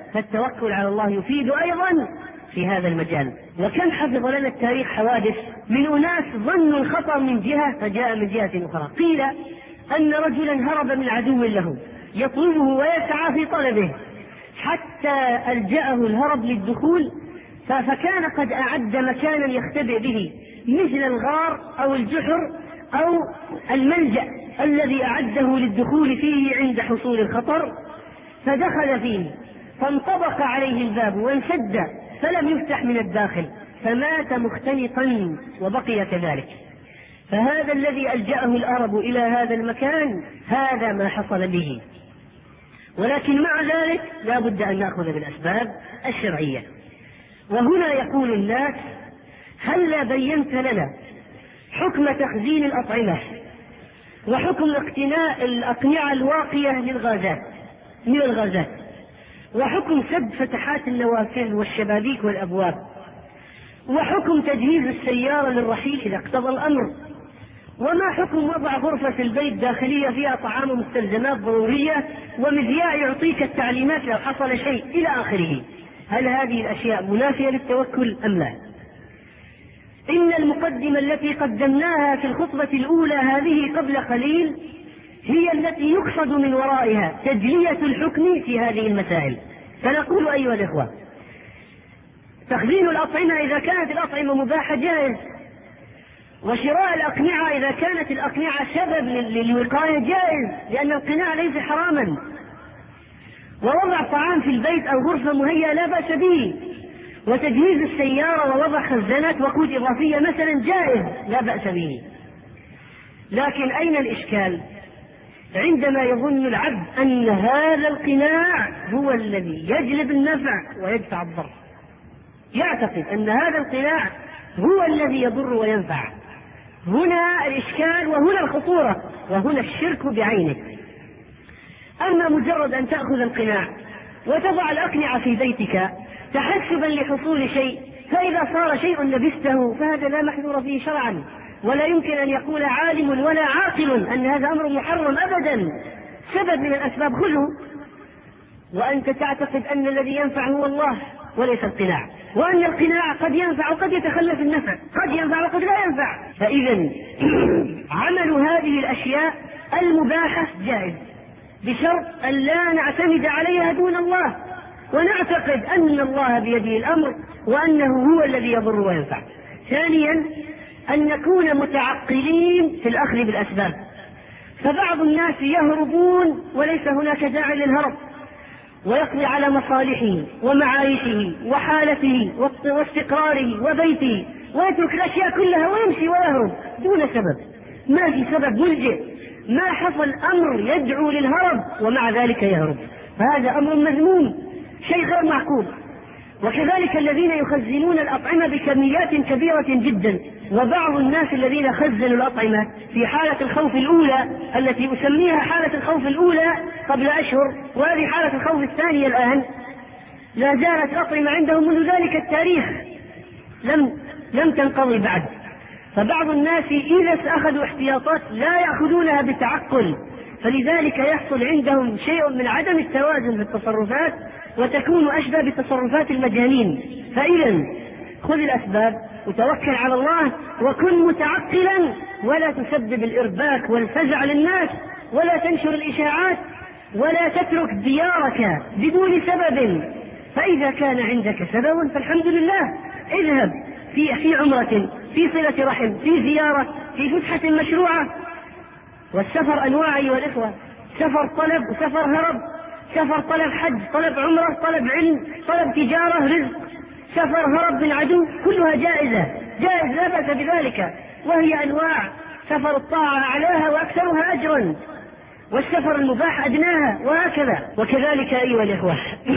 فالتوكل على الله يفيد أيضا في هذا المجال. وكم حفظ لنا التاريخ حوادث من أناس ظنوا الخطأ من جهة فجاء من جهة أخرى. قيل أن رجلا هرب من عدو له يطلبه ويسعى في طلبه حتى ألجأه الهرب للدخول، فكان قد أعد مكانا يختبئ به مثل الغار أو الجحر أو الملجأ الذي أعده للدخول فيه عند حصول الخطر، فدخل فيه فانطبق عليه الباب وانسد فلم يفتح من الداخل، فمات مختنقا وبقي كذلك. فهذا الذي ألجأه الأرب إلى هذا المكان هذا ما حصل به. ولكن مع ذلك لا بد أن نأخذ بالأسباب الشرعية. وهنا يقول الناس: هل بينت لنا حكم تخزين الأطعمة وحكم اقتناء الأقنعة الواقية للغازات من الغازات وحكم سد فتحات النوافذ والشبابيك والأبواب وحكم تجهيز السيارة للرحيل إذا اقتضى الأمر، وما حكم وضع غرفة في البيت داخلية فيها طعام ومستلزمات ضرورية ومذياع يعطيك التعليمات لو حصل شيء إلى آخره؟ هل هذه الأشياء منافية للتوكل أم لا؟ إن المقدمة التي قدمناها في الخطبة الأولى هذه قبل قليل هي التي يقصد من ورائها تجلية الحكم في هذه المسائل. فنقول أيها الإخوة: تخزين الأطعمة إذا كانت الأطعمة مباحة جائز، وشراء الأقنعة إذا كانت الأقنعة سبب للوقاية جائز لأن القناع ليس حراما، ووضع طعام في البيت أو غرفة مهيئة لا بأس به، وتجهيز السيارة ووضع خزانات وقود إضافية مثلا جائز لا بأس به. لكن أين الإشكال؟ عندما يظن العبد أن هذا القناع هو الذي يجلب النفع ويدفع الضر، يعتقد أن هذا القناع هو الذي يضر وينفع. هنا الإشكال وهنا الخطورة وهنا الشرك بعينه. أما مجرد أن تأخذ القناع وتضع الأقنعة في بيتك تحسبا لحصول شيء، فإذا صار شيء لبسته فهذا لا محذور فيه شرعا، ولا يمكن أن يقول عالم ولا عاقل أن هذا أمر محرم أبدا، سبب من الأسباب خذه، وأنت تعتقد أن الذي ينفع هو الله وليس القناع، وأن القناع قد ينفع وقد يتخلف النفع، قد ينفع وقد لا ينفع. فإذا عمل هذه الأشياء المباحة جائز بشرط أن لا نعتمد عليها دون الله، ونعتقد أن الله بيده الأمر وأنه هو الذي يضر وينفع. ثانيا أن نكون متعقلين في الأخذ بالأسباب، فبعض الناس يهربون وليس هناك داعي للهرب، ويقضي على مصالحه ومعايشه وحالته واستقراره وبيته ويترك الأشياء كلها ويمشي ويهرب دون سبب، ما في سبب ملجئ، ما حصل أمر يدعو للهرب ومع ذلك يهرب، فهذا أمر مذموم، شيء غير معقول. وكذلك الذين يخزنون الأطعمة بكميات كبيرة جدا، وبعض الناس الذين خزنوا الأطعمة في حالة الخوف الأولى التي أسميها حالة الخوف الأولى قبل أشهر، وهذه حالة الخوف الثانية الآن، لا زالت الأطعمة عندهم منذ ذلك التاريخ لم لم تنقضي بعد. فبعض الناس إذا أخذوا احتياطات لا يأخذونها بتعقل، فلذلك يحصل عندهم شيء من عدم التوازن في التصرفات وتكون أشبه بتصرفات المجانين. فإذا خذ الأسباب وتوكل على الله وكن متعقلا، ولا تسبب الإرباك والفزع للناس، ولا تنشر الإشاعات، ولا تترك ديارك بدون سبب. فإذا كان عندك سبب فالحمد لله، اذهب في في عمرة، في صلة رحم، في زيارة، في فسحة مشروعة. والسفر أنواع أيها الإخوة، سفر طلب وسفر هرب، سفر طلب حج، طلب عمرة، طلب علم، طلب تجارة، رزق، سفر هرب من عدو، كلها جائزة، جائز لا بأس بذلك، وهي أنواع، سفر الطاعة أعلاها وأكثرها أجرا، والسفر المباح أدناها، وهكذا. وكذلك أيها الإخوة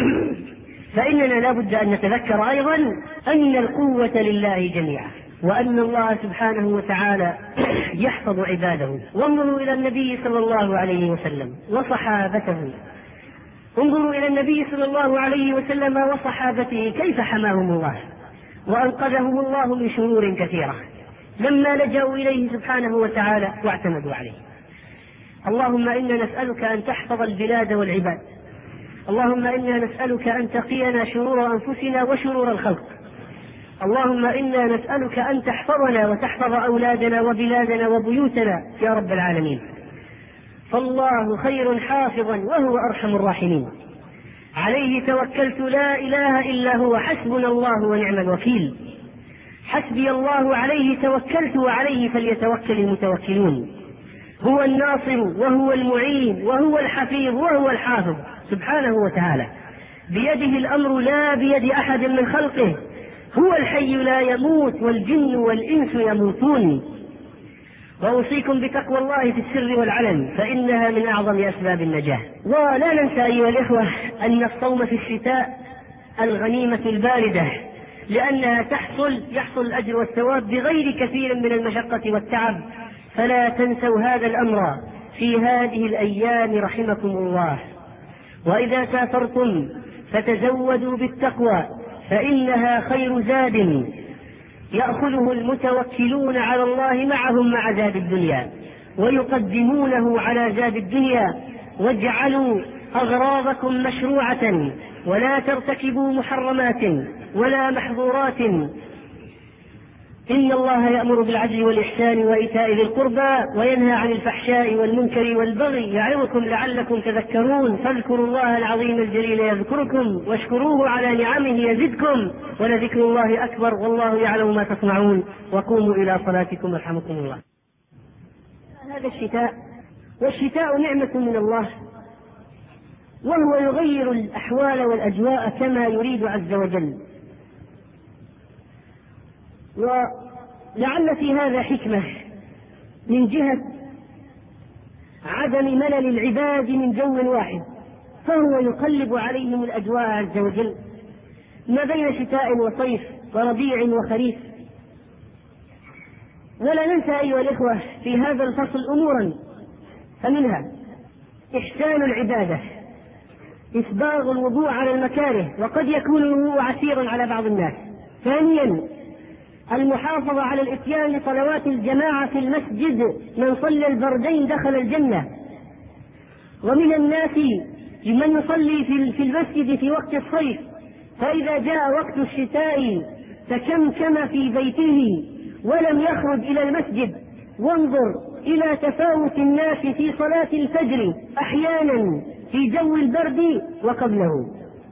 فإننا لا بد أن نتذكر أيضا أن القوة لله جميعا، وأن الله سبحانه وتعالى يحفظ عباده. وانظروا إلى النبي صلى الله عليه وسلم وصحابته، انظروا إلى النبي صلى الله عليه وسلم وصحابته كيف حماهم الله وأنقذهم الله من شرور كثيرة لما لجأوا إليه سبحانه وتعالى واعتمدوا عليه. اللهم إنا نسألك أن تحفظ البلاد والعباد اللهم إنا نسألك أن تقينا شرور أنفسنا وشرور الخلق. اللهم إنا نسألك أن تحفظنا وتحفظ أولادنا وبلادنا وبيوتنا يا رب العالمين، فالله خير حافظا وهو أرحم الراحمين. عليه توكلت لا إله إلا هو حسبنا الله ونعم الوكيل. حسبي الله عليه توكلت وعليه فليتوكل المتوكلون. هو الناصر وهو المعين وهو الحفيظ وهو الحافظ سبحانه وتعالى، بيده الأمر لا بيد أحد من خلقه. هو الحي لا يموت والجن والإنس يموتون. وأوصيكم بتقوى الله في السر والعلن فإنها من أعظم أسباب النجاة. ولا ننسى أيها الإخوة أن الصوم في الشتاء الغنيمة الباردة، لأنها تحصل يحصل الأجر والثواب بغير كثير من المشقة والتعب، فلا تنسوا هذا الأمر في هذه الأيام رحمكم الله. وإذا سافرتم فتزودوا بالتقوى فإنها خير زاد يأخذه المتوكلون على الله معهم مع زاد الدنيا، ويقدمونه على زاد الدنيا. واجعلوا أغراضكم مشروعة ولا ترتكبوا محرمات ولا محظورات. إن الله يأمر بالعدل والإحسان وإيتاء ذي القربى وينهى عن الفحشاء والمنكر والبغي يعظكم لعلكم تذكرون. فاذكروا الله العظيم الجليل يذكركم واشكروه على نعمه يزدكم ولذكر الله أكبر والله يعلم ما تصنعون. وقوموا إلى صلاتكم يرحمكم الله. هذا الشتاء، والشتاء نعمة من الله، وهو يغير الأحوال والأجواء كما يريد عز وجل. ولعل في هذا حكمة من جهة عدم ملل العباد من جو واحد، فهو يقلب عليهم الأجواء عز وجل ما بين شتاء وصيف وربيع وخريف. ولا ننسى أيها الإخوة في هذا الفصل أمورا، فمنها إحسان العبادة، إسباغ الوضوء على المكاره وقد يكون الوضوء عسيرا على بعض الناس. ثانيا المحافظة على الإتيان لصلوات الجماعة في المسجد، من صلى البردين دخل الجنة. ومن الناس من يصلي في المسجد في وقت الصيف، فإذا جاء وقت الشتاء تكمكم في بيته ولم يخرج إلى المسجد. وانظر إلى تفاوت الناس في صلاة الفجر أحيانا في جو البرد وقبله.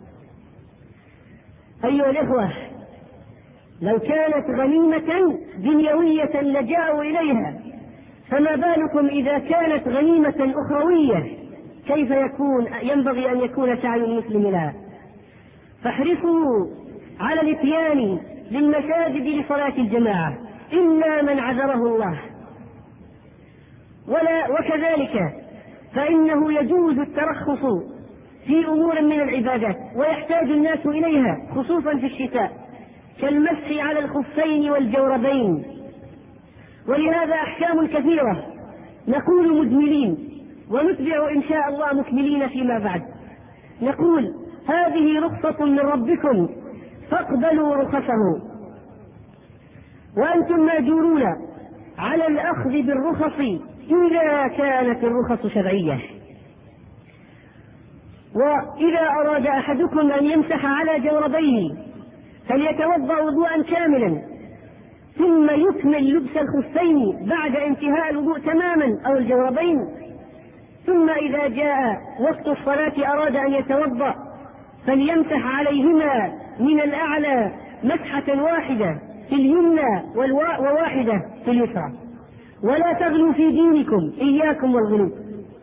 أيها الإخوة، لو كانت غنيمة دنيوية لجاءوا إليها، فما بالكم إذا كانت غنيمة أخروية؟ كيف يكون ينبغي أن يكون سعي المسلم لها؟ فاحرصوا على الاتيان للمساجد لصلاة الجماعة إلا من عذره الله. ولا وكذلك فإنه يجوز الترخص في أمور من العبادات ويحتاج الناس إليها خصوصا في الشتاء، كالمسح على الخفين والجوربين. ولهذا أحكام كثيرة نقول مجملين ونتبع إن شاء الله مكملين فيما بعد. نقول هذه رخصة من ربكم فاقبلوا رخصه، وأنتم ماجورون على الأخذ بالرخص إذا كانت الرخص شرعية. وإذا أراد أحدكم أن يمسح على جوربيه فليتوضأ وضوءا كاملا ثم يكمل لبس الخفين بعد انتهاء الوضوء تماما أو الجوربين. ثم إذا جاء وقت الصلاة أراد أن يتوضأ فليمسح عليهما من الأعلى مسحة واحدة في اليمنى وواحدة في اليسرى. ولا تغلوا في دينكم، إياكم والغلو.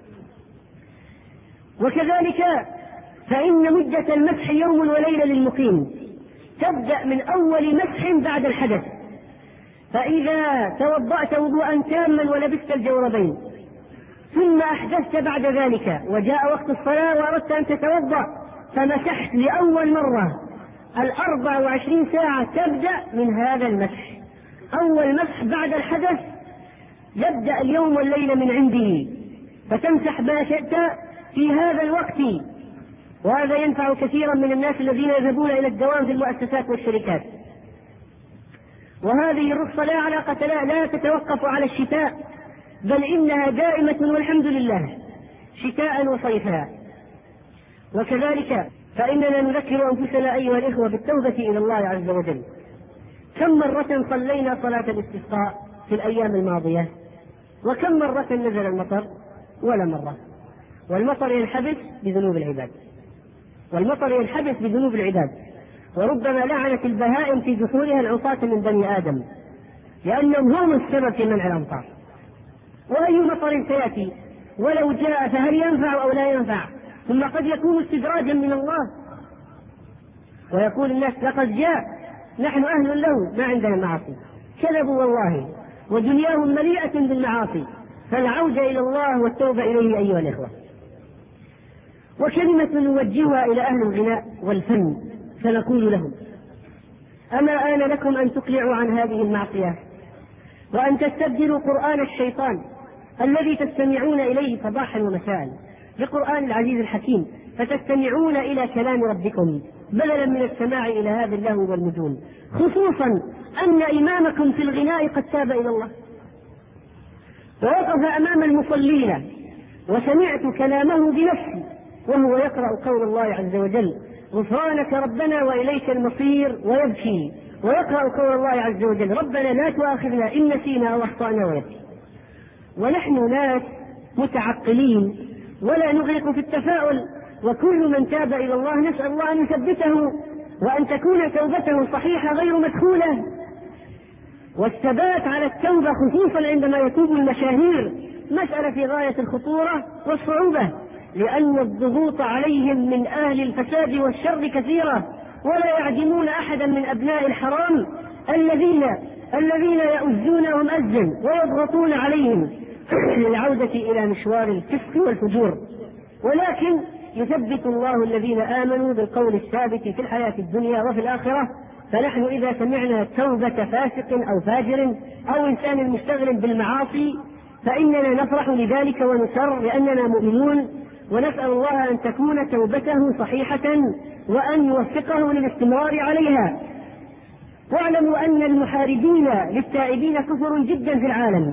وكذلك فإن مدة المسح يوم وليلة للمقيم، تبدأ من أول مسح بعد الحدث. فإذا توضأت وضوءا تاما ولبست الجوربين ثم أحدثت بعد ذلك وجاء وقت الصلاة وأردت أن تتوضأ فمسحت لأول مرة الأربع وعشرين ساعة، تبدأ من هذا المسح. أول مسح بعد الحدث يبدأ اليوم والليلة من عنده، فتمسح ما شئت في هذا الوقت. وهذا ينفع كثيرا من الناس الذين يذهبون إلى الدوام في المؤسسات والشركات. وهذه الرخصة لا علاقة لها، لا تتوقف على الشتاء، بل إنها دائمة والحمد لله شتاء وصيفا. وكذلك فإننا نذكر أنفسنا أيها الإخوة بالتوبة إلى الله عز وجل. كم مرة صلينا صلاة الاستسقاء في الأيام الماضية؟ وكم مرة نزل المطر؟ ولا مرة. والمطر ينحبس بذنوب العباد، والمطر ينحبس بذنوب العباد. وربما لعنت البهائم في جحورها العصاة من بني آدم، لأنهم هم السبب في منع الأمطار. وأي مطر سيأتي ولو جاء فهل ينفع أو لا ينفع؟ ثم قد يكون استدراجا من الله، ويقول الناس لقد جاء نحن أهل له ما عندنا معاصي. كذبوا والله، ودنياهم مليئة بالمعاصي. فالعودة إلى الله والتوبة إليه أيها الإخوة. وكلمة نوجهها إلى أهل الغناء والفن فنقول لهم: أما آن لكم أن تقلعوا عن هذه المعصية، وأن تستبدلوا قرآن الشيطان الذي تستمعون إليه صباحا ومساء بقرآن العزيز الحكيم، فتستمعون إلى كلام ربكم بدلا من السماع إلى هذا اللهو والمجون، خصوصا أن إمامكم في الغناء قد تاب إلى الله ووقف أمام المصلين، وسمعت كلامه بنفسي وهو يقرأ قول الله عز وجل: غفرانك ربنا وإليك المصير، ويبكي، ويقرأ قول الله عز وجل: ربنا لا تؤاخذنا إن نسينا أو أخطأنا، ويبكي. ونحن ناس متعقلين ولا نغرق في التفاؤل، وكل من تاب إلى الله نسأل الله أن يثبته وأن تكون توبته صحيحة غير مدخولة. والثبات على التوبة خصوصا عندما يتوب المشاهير مسألة في غاية الخطورة والصعوبة، لأن الضغوط عليهم من أهل الفساد والشر كثيرة، ولا يعدمون أحدا من أبناء الحرام الذين الذين يؤذونهم أزا ويضغطون عليهم للعودة إلى مشوار الفسق والفجور. ولكن يثبت الله الذين آمنوا بالقول الثابت في الحياة الدنيا وفي الآخرة. فنحن إذا سمعنا توبة فاسق أو فاجر أو إنسان مشتغل بالمعاصي فإننا نفرح لذلك ونسر، لأننا مؤمنون، ونسأل الله أن تكون توبته صحيحة وأن يوفقه للاستمرار عليها. واعلموا أن المحاربين للتائبين كثر جدا في العالم،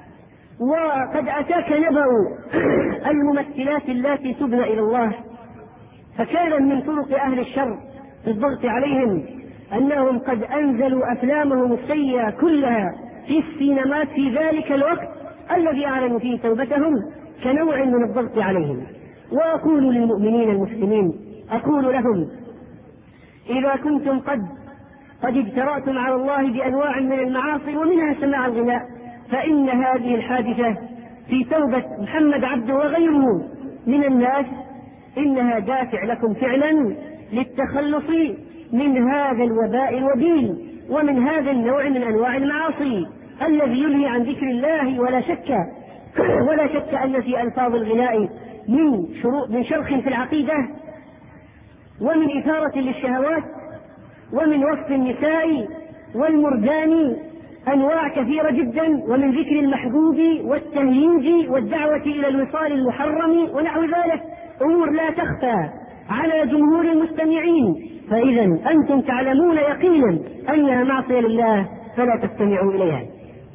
وقد أتاك نبأ الممثلات التي تبنى إلى الله، فكان من طرق أهل الشر في الضغط عليهم أنهم قد أنزلوا أفلامهم السيئة كلها في السينمات في ذلك الوقت الذي أعلنوا فيه توبتهم كنوع من الضغط عليهم. وأقول للمؤمنين المسلمين، أقول لهم: إذا كنتم قد قد اجترأتم على الله بأنواع من المعاصي ومنها سماع الغناء، فإن هذه الحادثة في توبة محمد عبده وغيره من الناس إنها دافع لكم فعلا للتخلص من هذا الوباء الوبيل ومن هذا النوع من أنواع المعاصي الذي يلهي عن ذكر الله. ولا شك ولا شك أن في ألفاظ الغناء من شروط من شرخ في العقيدة، ومن إثارة للشهوات، ومن وصف النساء والمرجان أنواع كثيرة جدا، ومن ذكر المحبوب والتهييج والدعوة إلى الوصال المحرم ونحو ذلك، أمور لا تخفى على جمهور المستمعين. فإذا أنتم تعلمون يقينا أنها معصية لله فلا تستمعوا إليها.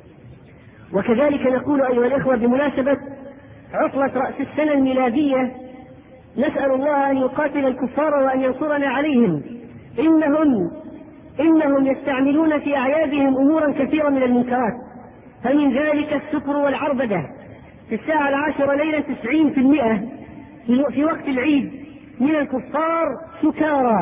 وكذلك نقول أيها الإخوة بمناسبة عطلة رأس السنة الميلادية، نسأل الله أن يقاتل الكفار وأن ينصرنا عليهم. إنهم إنهم يستعملون في أعيادهم أمورا كثيرة من المنكرات، فمن ذلك السكر والعربدة في الساعة العاشرة ليلة تسعين في المئة في وقت العيد من الكفار سكارى،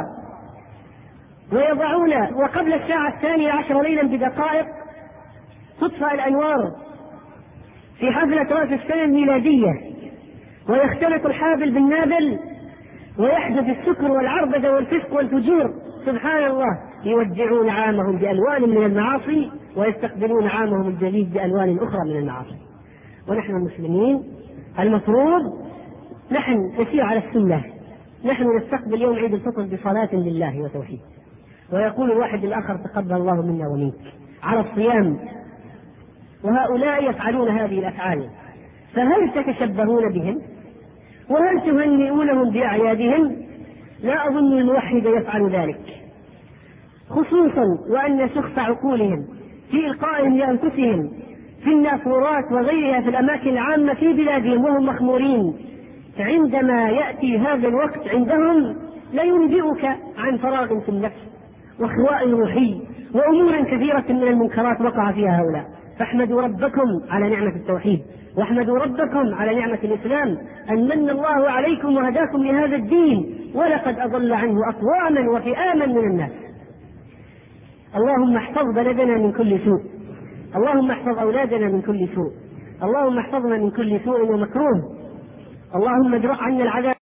ويضعون وقبل الساعة الثانية عشر ليلا بدقائق تطفأ الأنوار في حفلة رأس السنة الميلادية، ويختلط الحابل بالنابل ويحدث السكر والعربدة والفسق والفجور. سبحان الله، يودعون عامهم بألوان من المعاصي ويستقبلون عامهم الجديد بألوان أخرى من المعاصي. ونحن المسلمين المفروض نحن نسير على السنة، نحن نستقبل يوم عيد الفطر بصلاة لله وتوحيد، ويقول الواحد الآخر تقبل الله منا ومنك على الصيام، وهؤلاء يفعلون هذه الأفعال، فهل تتشبهون بهم؟ وهل تهنئونهم بأعيادهم؟ لا أظن الموحد يفعل ذلك، خصوصا وأن سخف عقولهم في إلقائهم لأنفسهم في النافورات وغيرها في الأماكن العامة في بلادهم وهم مخمورين عندما يأتي هذا الوقت عندهم لا ينبئك عن فراغ في النفس وخواء روحي وأمور كثيرة من المنكرات وقع فيها هؤلاء. فاحمدوا ربكم على نعمة التوحيد، واحمدوا ربكم على نعمة الإسلام، أن من الله عليكم وهداكم لهذا الدين، ولقد أضل عنه أقواما وفئاما من الناس. اللهم احفظ بلدنا من كل سوء، اللهم احفظ أولادنا من كل سوء، اللهم احفظنا من كل سوء ومكروه، اللهم ادرأ عنا العذاب